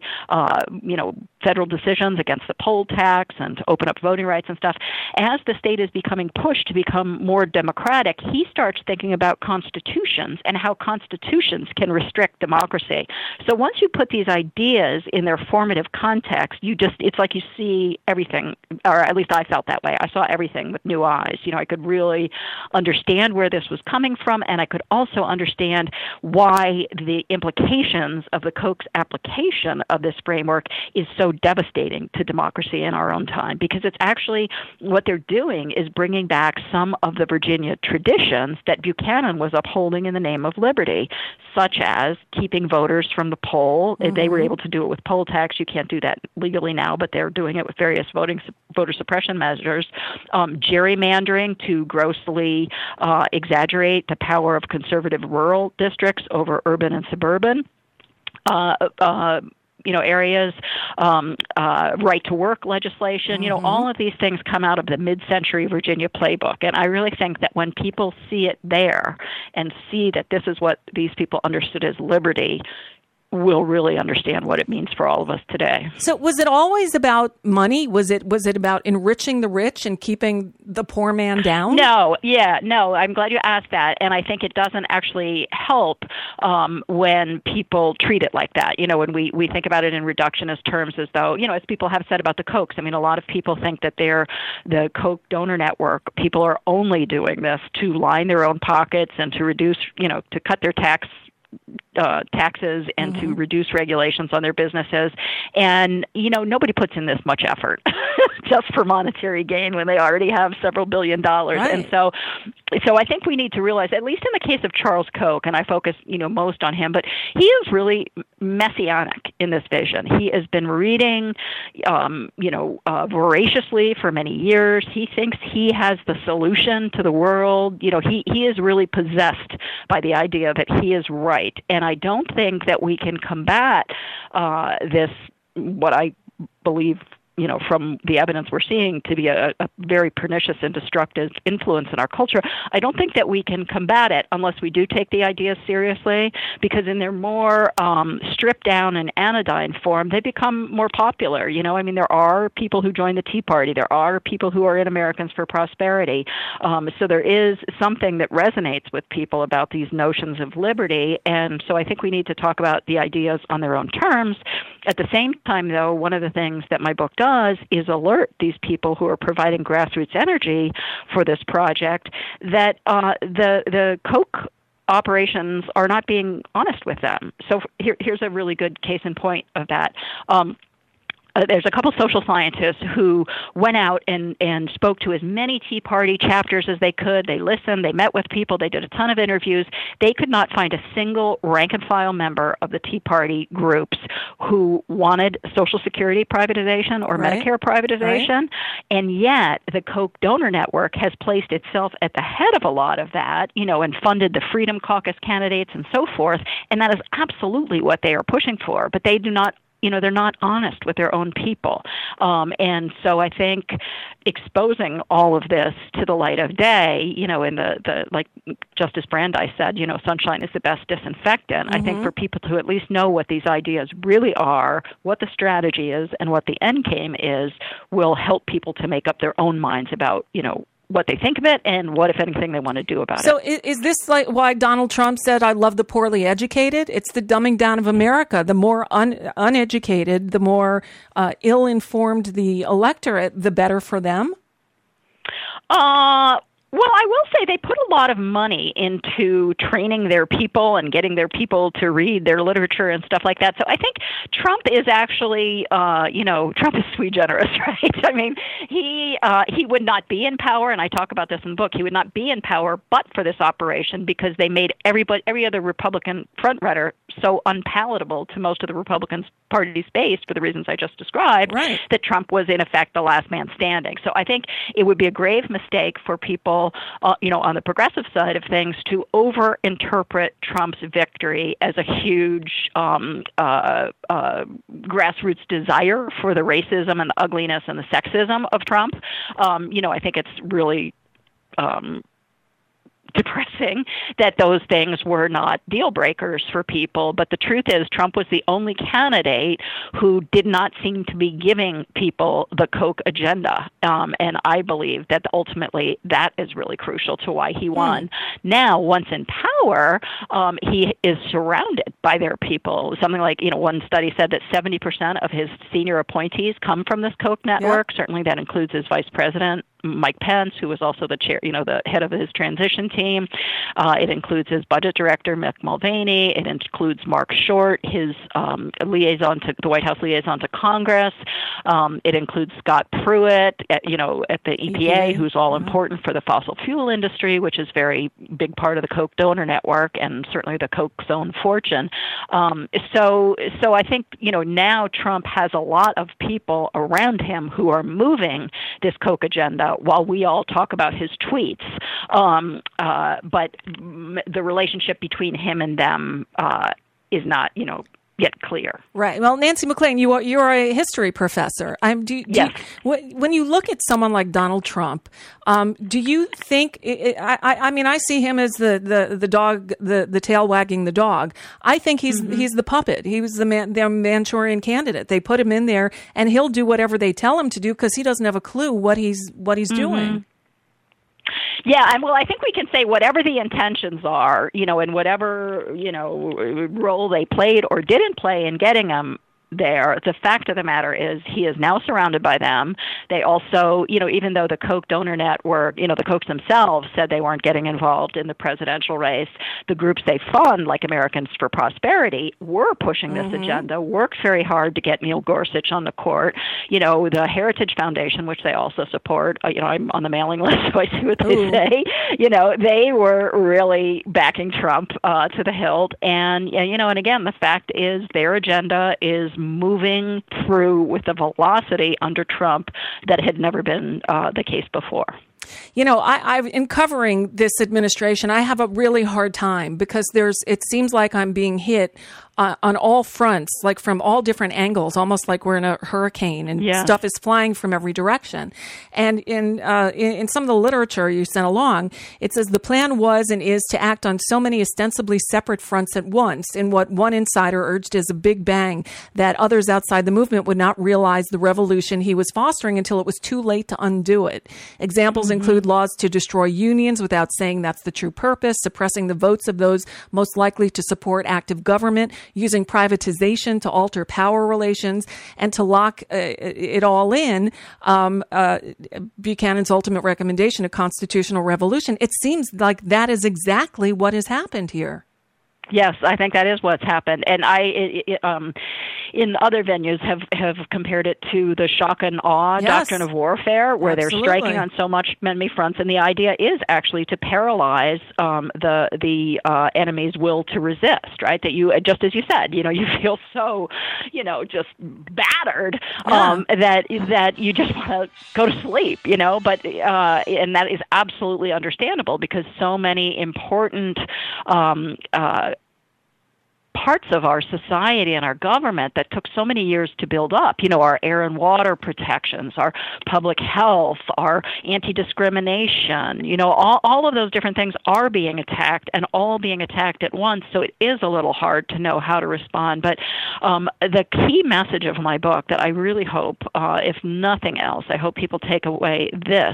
federal decisions against the poll tax and to open up voting rights and stuff. As the state is becoming pushed to become more democratic, he starts thinking about constitutions and how constitutions can restrict democracy. So once you put these ideas in their formative context, it's like you see everything, or at least I felt that way. I saw everything with new eyes. I could really understand where this was coming from, and I could also understand why the implications of the Koch's application of this framework is so devastating to democracy in our own time, because it's actually what they're doing is bringing back some of the Virginia traditions that Buchanan was upholding in the name of liberty, such as keeping voters from the poll. They were able to do it with poll tax. You can't do that legally now, but they're doing it with various voter suppression measures. Gerrymandering to grossly exaggerate the power of conservative rural districts over urban and suburban. areas, right to work legislation. All of these things come out of the mid-century Virginia playbook, and I really think that when people see it there and see that this is what these people understood as liberty, will really understand what it means for all of us today. So was it always about money? Was it about enriching the rich and keeping the poor man down? No. I'm glad you asked that. And I think it doesn't actually help when people treat it like that. When we think about it in reductionist terms as though, as people have said about the Kochs. I mean, a lot of people think that they're the Koch donor network. People are only doing this to line their own pockets and to reduce, to cut their taxes and to reduce regulations on their businesses. And, nobody puts in this much effort just for monetary gain when they already have several $billions. Right. And so I think we need to realize, at least in the case of Charles Koch, and I focus, most on him, but he is really messianic in this vision. He has been reading, voraciously for many years. He thinks he has the solution to the world. He is really possessed by the idea that he is right. And I don't think that we can combat this, what I believe, from the evidence we're seeing to be a very pernicious and destructive influence in our culture. I don't think that we can combat it unless we do take the ideas seriously, because in their more stripped down and anodyne form, they become more popular. There are people who join the Tea Party. There are people who are in Americans for Prosperity. So there is something that resonates with people about these notions of liberty. And so I think we need to talk about the ideas on their own terms. At the same time, though, one of the things that my book does is alert these people who are providing grassroots energy for this project that the Koch operations are not being honest with them. So here's a really good case in point of that. There's a couple social scientists who went out and spoke to as many Tea Party chapters as they could. They listened, they met with people, they did a ton of interviews. They could not find a single rank-and-file member of the Tea Party groups who wanted Social Security privatization or Medicare privatization. Right. And yet the Koch donor network has placed itself at the head of a lot of that, and funded the Freedom Caucus candidates and so forth. And that is absolutely what they are pushing for. But they do not they're not honest with their own people. And so I think exposing all of this to the light of day, in the like Justice Brandeis said, sunshine is the best disinfectant. I think for people to at least know what these ideas really are, what the strategy is, and what the end game is, will help people to make up their own minds about, what they think of it and what, if anything, they want to do about it. So is this like why Donald Trump said, I love the poorly educated? It's the dumbing down of America. The more uneducated, the more ill-informed the electorate, the better for them? Well, I will say they put a lot of money into training their people and getting their people to read their literature and stuff like that. So I think Trump is actually, Trump is sui generis, right? I mean, he would not be in power, and I talk about this in the book, he would not be in power but for this operation, because they made every other Republican front-runner so unpalatable to most of the Republican Party's base for the reasons I just described, that Trump was in effect the last man standing. So I think it would be a grave mistake for people on the progressive side of things to overinterpret Trump's victory as a huge grassroots desire for the racism and the ugliness and the sexism of Trump. I think it's really depressing that those things were not deal breakers for people. But the truth is, Trump was the only candidate who did not seem to be giving people the Koch agenda. And I believe that ultimately that is really crucial to why he won. Now, once in power, he is surrounded by their people. Something like, one study said that 70% of his senior appointees come from this Koch network. Yep. Certainly that includes his vice president, Mike Pence, who was also the chair, the head of his transition team. It includes his budget director, Mick Mulvaney. It includes Mark Short, his liaison to the White House liaison to Congress. It includes Scott Pruitt, at the EPA, who's all important for the fossil fuel industry, which is very big part of the Koch donor network and certainly the Koch's own fortune. So I think, now Trump has a lot of people around him who are moving this Koch agenda while we all talk about his tweets. But the relationship between him and them is not, get clear. Right. Well, Nancy MacLean, you're a history professor. Yes. When you look at someone like Donald Trump, do you think? I see him as the dog, the tail wagging the dog. I think he's the puppet. He was their Manchurian candidate. They put him in there, and he'll do whatever they tell him to do because he doesn't have a clue what he's doing. Yeah, and I think we can say whatever the intentions are, and whatever, role they played or didn't play in getting him there, the fact of the matter is he is now surrounded by them. They also, even though the Koch donor network, the Kochs themselves said they weren't getting involved in the presidential race, the groups they fund, like Americans for Prosperity, were pushing this agenda, worked very hard to get Neil Gorsuch on the court. The Heritage Foundation, which they also support, I'm on the mailing list, so I see what they say. They were really backing Trump to the hilt. And again, the fact is their agenda is moving through with a velocity under Trump that had never been the case before. I've in covering this administration, I have a really hard time because it seems like I'm being hit on all fronts, like from all different angles, almost like we're in a hurricane and stuff is flying from every direction. And in some of the literature you sent along, it says the plan was and is to act on so many ostensibly separate fronts at once in what one insider urged as a big bang that others outside the movement would not realize the revolution he was fostering until it was too late to undo it. Examples include laws to destroy unions without saying that's the true purpose, suppressing the votes of those most likely to support active government, using privatization to alter power relations, and to lock it all in, Buchanan's ultimate recommendation, a constitutional revolution. It seems like that is exactly what has happened here. Yes, I think that is what's happened, and in other venues have compared it to the shock and awe doctrine of warfare, where they're striking on so many fronts, and the idea is actually to paralyze the enemy's will to resist. Right? That you, just as you said, you feel so, just battered that you just want to go to sleep. But and that is absolutely understandable because so many important parts of our society and our government that took so many years to build up, our air and water protections, our public health, our anti-discrimination, all of those different things are being attacked and all being attacked at once. So it is a little hard to know how to respond. But the key message of my book that I really hope, if nothing else, I hope people take away this,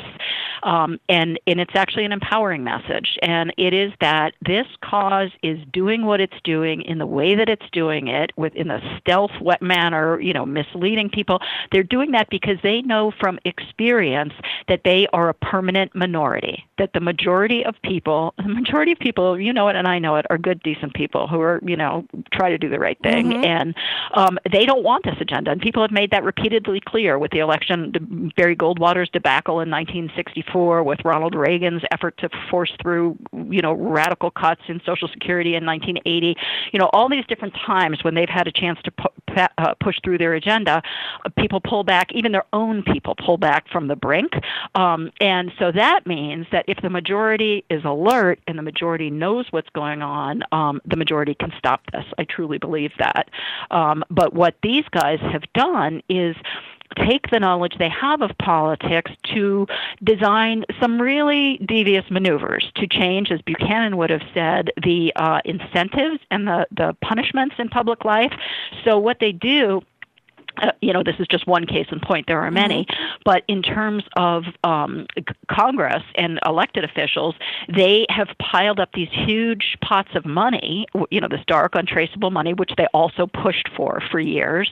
and it's actually an empowering message. And it is that this cause is doing what it's doing in the way that it's doing it, in a stealth manner, misleading people. They're doing that because they know from experience that they are a permanent minority, that the majority of people, you know it and I know it, are good, decent people who are, try to do the right thing. And they don't want this agenda. And people have made that repeatedly clear with the election, Barry Goldwater's debacle in 1964, with Ronald Reagan's effort to force through, radical cuts in Social Security in 1980. All these different times when they've had a chance to push through their agenda, people pull back, even their own people pull back from the brink. And so that means that if the majority is alert and the majority knows what's going on, the majority can stop this. I truly believe that. But what these guys have done is take the knowledge they have of politics to design some really devious maneuvers to change, as Buchanan would have said, the incentives and the punishments in public life. So what they do, this is just one case in point. There are many. But in terms of Congress and elected officials, they have piled up these huge pots of money, this dark, untraceable money, which they also pushed for years.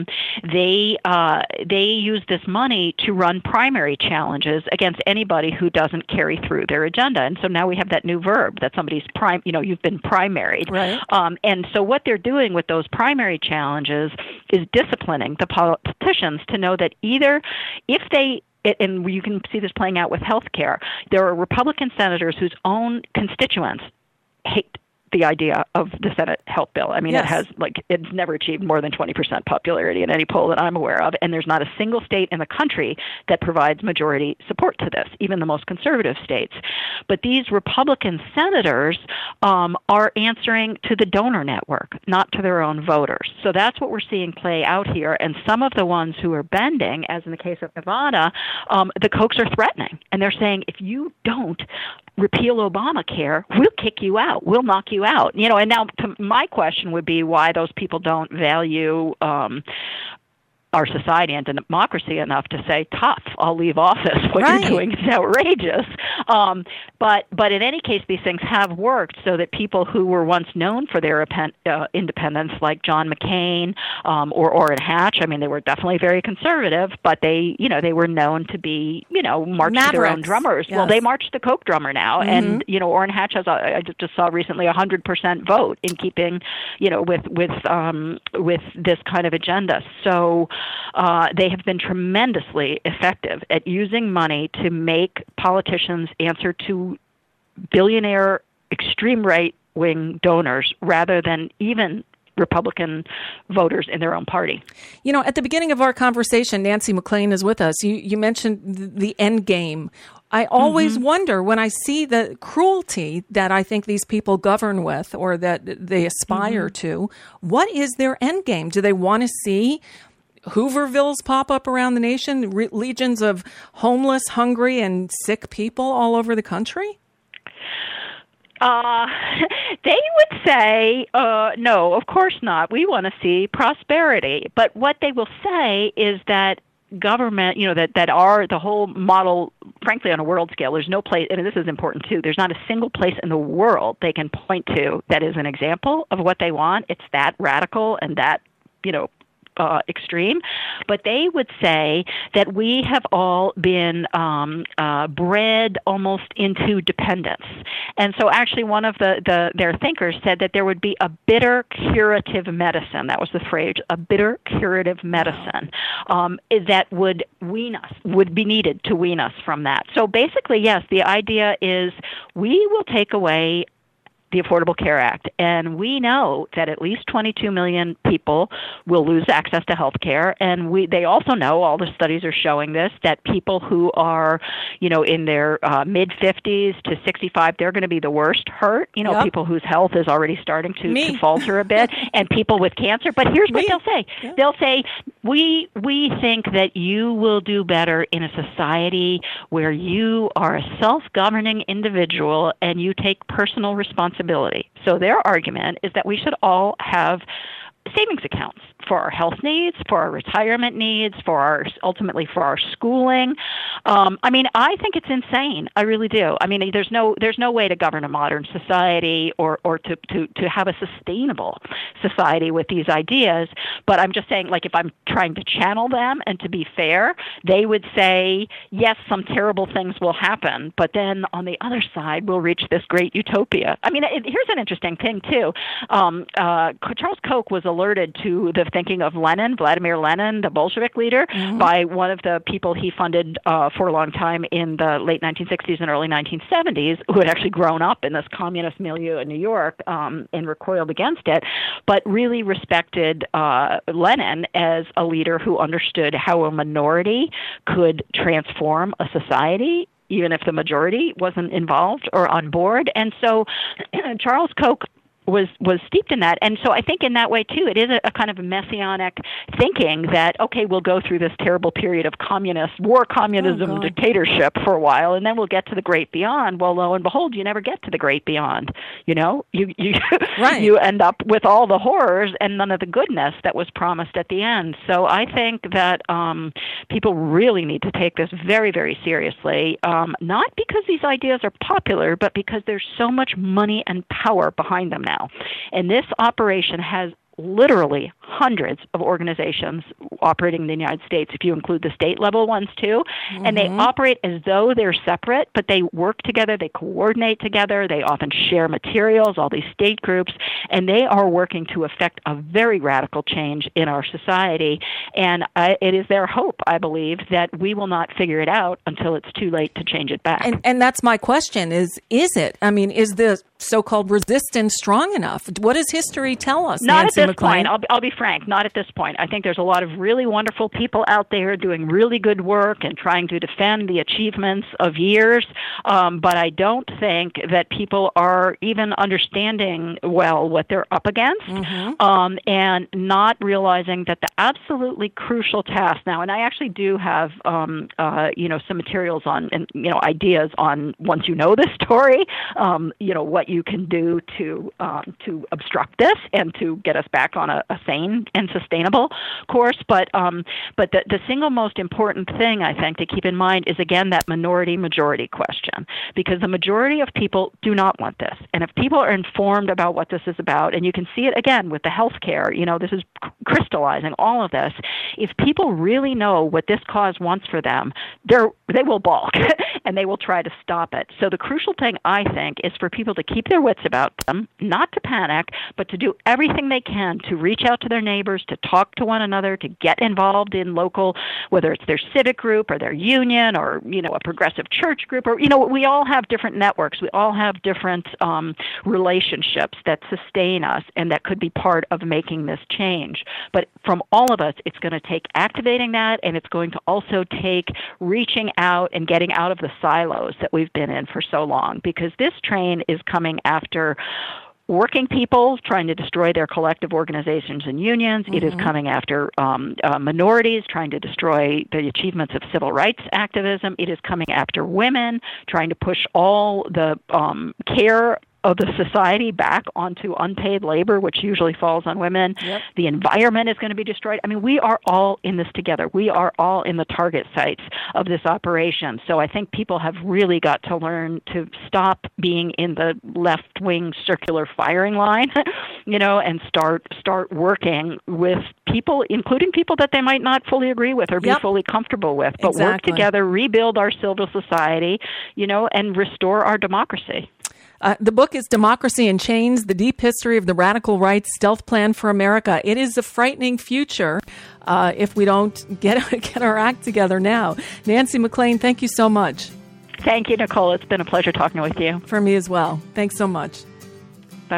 They use this money to run primary challenges against anybody who doesn't carry through their agenda. And so now we have that new verb that somebody's you've been primaried. Right. And so what they're doing with those primary challenges is disciplining the politicians to know that either if they, and you can see this playing out with health care, there are Republican senators whose own constituents hate the idea of the Senate health bill. I mean, Yes. it's never achieved more than 20% popularity in any poll that I'm aware of, and there's not a single state in the country that provides majority support to this, even the most conservative states. But these Republican senators are answering to the donor network, not to their own voters. So that's what we're seeing play out here. And some of the ones who are bending, as in the case of Nevada, the Kochs are threatening. And they're saying, if you don't repeal Obamacare, we'll kick you out. We'll knock you out. And now my question would be why those people don't value our society and democracy enough to say, tough, I'll leave office. What you're doing is outrageous. But in any case, these things have worked so that people who were once known for their independence, like John McCain or Orrin Hatch, I mean, they were definitely very conservative, but they were known to be, march to their own drummers. Yes. Well, they march the Koch drummer now. Mm-hmm. And, Orrin Hatch has, I just saw recently, 100% vote in keeping, with this kind of agenda. So, they have been tremendously effective at using money to make politicians answer to billionaire extreme right-wing donors rather than even Republican voters in their own party. At the beginning of our conversation, Nancy McLean is with us. You mentioned the end game. I always wonder when I see the cruelty that I think these people govern with or that they aspire to, what is their end game? Do they want to see Hoovervilles pop up around the nation, legions of homeless, hungry, and sick people all over the country? They would say, no, of course not. We want to see prosperity. But what they will say is that government, that are the whole model, frankly, on a world scale, there's no place, and this is important too, there's not a single place in the world they can point to that is an example of what they want. It's that radical and that, extreme, but they would say that we have all been bred almost into dependence. And so actually one of their thinkers said that there would be a bitter curative medicine, that was the phrase, a bitter curative medicine that would be needed to wean us from that. So basically, yes, the idea is we will take away the Affordable Care Act. And we know that at least 22 million people will lose access to health care. And they also know, all the studies are showing this, that people who are, in their mid-50s to 65, they're going to be the worst hurt. People whose health is already starting to falter a bit, and people with cancer. But here's what they'll say. Yeah. They'll say, we think that you will do better in a society where you are a self-governing individual and you take personal responsibility. So their argument is that we should all have savings accounts for our health needs, for our retirement needs, ultimately for our schooling. I think it's insane. I really do. I mean, there's no way to govern a modern society or to have a sustainable society with these ideas. But I'm just saying, if I'm trying to channel them and to be fair, they would say, yes, some terrible things will happen, but then on the other side, we'll reach this great utopia. I mean, here's an interesting thing too. Charles Koch was alerted to the thinking of Lenin, Vladimir Lenin, the Bolshevik leader, by one of the people he funded for a long time in the late 1960s and early 1970s, who had actually grown up in this communist milieu in New York and recoiled against it, but really respected Lenin as a leader who understood how a minority could transform a society, even if the majority wasn't involved or on board. And so Charles Koch was steeped in that. And so I think in that way, too, it is a kind of messianic thinking that, okay, we'll go through this terrible period of communism dictatorship for a while, and then we'll get to the great beyond. Well, lo and behold, you never get to the great beyond. You end up with all the horrors and none of the goodness that was promised at the end. So I think that people really need to take this very, very seriously, not because these ideas are popular, but because there's so much money and power behind them now. And this operation has literally hundreds of organizations operating in the United States, if you include the state level ones too, and they operate as though they're separate, but they work together, they coordinate together, they often share materials, all these state groups, and they are working to effect a very radical change in our society. And it is their hope, I believe, that we will not figure it out until it's too late to change it back. And that's my question, is it? I mean, is the so-called resistance strong enough? What does history tell us, Not Nancy at this McLean? point. I'll be frank, not at this point. I think there's a lot of really wonderful people out there doing really good work and trying to defend the achievements of years, but I don't think that people are even understanding well what they're up against, and not realizing that the absolutely crucial task now, and I actually do have some materials on, and ideas on, once you know this story, what you can do to obstruct this and to get us back on a sane and sustainable course. But the single most important thing, I think, to keep in mind is, again, that minority-majority question, because the majority of people do not want this. And if people are informed about what this is about, and you can see it, again, with the health care, this is crystallizing all of this. If people really know what this cause wants for them, they will balk and they will try to stop it. So the crucial thing, I think, is for people to keep their wits about them, not to panic, but to do everything they can to reach out to their neighbors, to talk to one another, to get involved in local, whether it's their civic group or their union or, a progressive church group, or, we all have different networks. We all have different relationships that sustain us and that could be part of making this change. But from all of us, it's going to take activating that, and it's going to also take reaching out and getting out of the silos that we've been in for so long, because this train is coming after working people trying to destroy their collective organizations and unions. It is coming after minorities trying to destroy the achievements of civil rights activism. It is coming after women trying to push all the care of the society back onto unpaid labor, which usually falls on women. The environment is going to be destroyed. I mean, we are all in this together. We are all in the target sites of this operation. So I think people have really got to learn to stop being in the left-wing circular firing line, and start working with people, including people that they might not fully agree with or be fully comfortable with, but work together, rebuild our civil society, and restore our democracy. The book is Democracy in Chains, The Deep History of the Radical Right's Stealth Plan for America. It is a frightening future if we don't get our act together now. Nancy McLean, thank you so much. Thank you, Nicole. It's been a pleasure talking with you. For me as well. Thanks so much. Bye.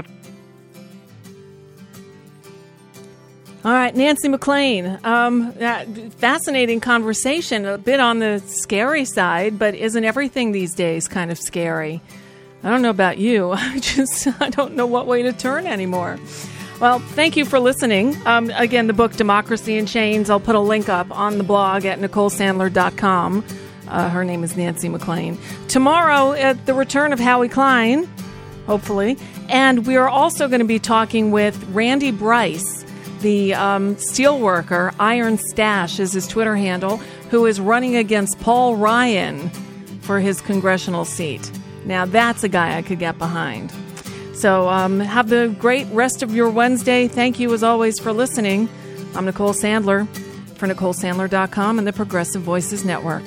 All right, Nancy McLean, fascinating conversation, a bit on the scary side, but isn't everything these days kind of scary? I don't know about you. I don't know what way to turn anymore. Well, thank you for listening. Again, the book, Democracy in Chains, I'll put a link up on the blog at NicoleSandler.com. Her name is Nancy McLean. Tomorrow, at the return of Howie Klein, hopefully. And we are also going to be talking with Randy Bryce, the steelworker. Iron Stash is his Twitter handle, who is running against Paul Ryan for his congressional seat. Now, that's a guy I could get behind. So have the great rest of your Wednesday. Thank you, as always, for listening. I'm Nicole Sandler for NicoleSandler.com and the Progressive Voices Network.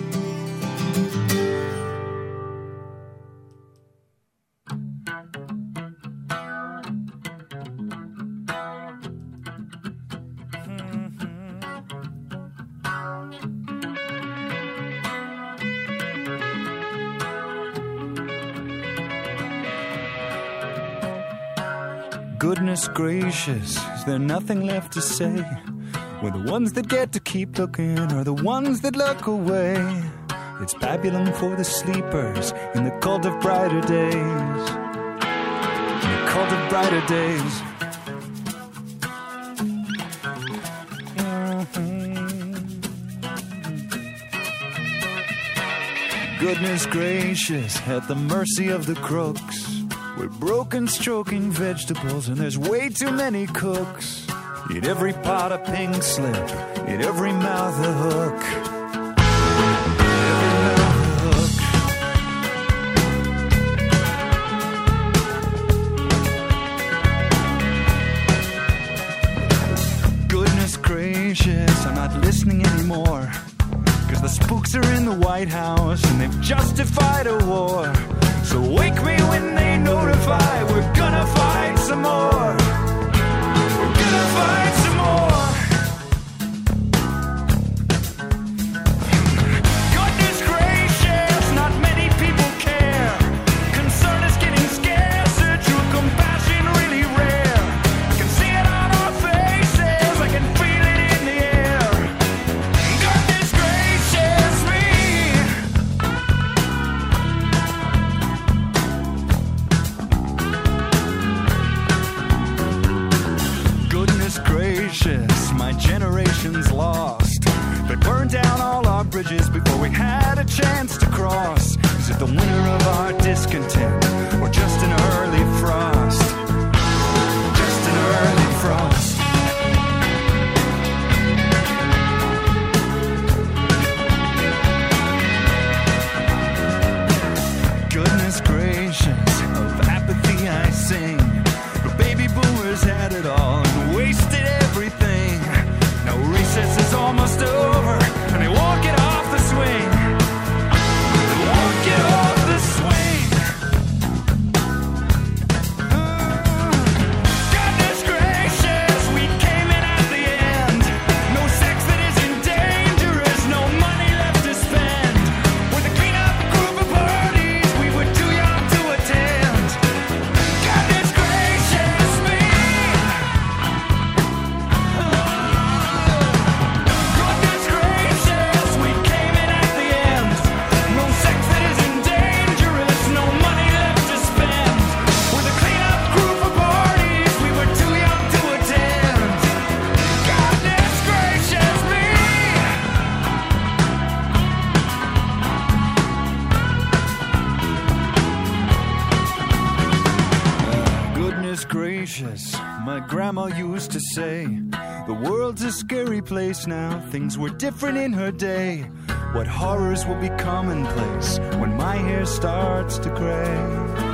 Goodness gracious, is there nothing left to say? Well, the ones that get to keep looking are the ones that look away. It's Babylon for the sleepers in the cult of brighter days. In the cult of brighter days. Goodness gracious, at the mercy of the crooks. We're broken, stroking vegetables, and there's way too many cooks. Eat every pot a pink slip, eat every mouth a hook. Every mouth a hook. gracious, I'm not listening anymore. 'Cause the spooks are in the White House and they've justified a war. So wake me when they notify, we're gonna fight some more. We're gonna fight some more. Goodness gracious, not many people care. Concern is getting scarcer, true compassion really rare. I can see it on our faces, I can feel it in the air. Goodness gracious me. Goodness gracious, my generation's lost. They burned down all our bridges before we had a chance to cross. Is it the winter of our discontent, or just an early frost? Just an early frost. Goodness gracious, of apathy I sing. The baby boomers had it all and wasted everything. Now recess is almost over and they walk it off the swing. They walk it off the swing. Goodness gracious, we came in at the end. No sex that isn't dangerous, no money left to spend. With a clean up group of parties we were too young to attend. Goodness gracious me. Goodness gracious, we came in at the end. No sex that isn't dangerous, no money left to spend. With a clean up group of parties we were too young to attend. Goodness gracious me. Goodness gracious, my grandma used to say, the world's a scary place now, things were different in her day. What horrors will be commonplace when my hair starts to gray?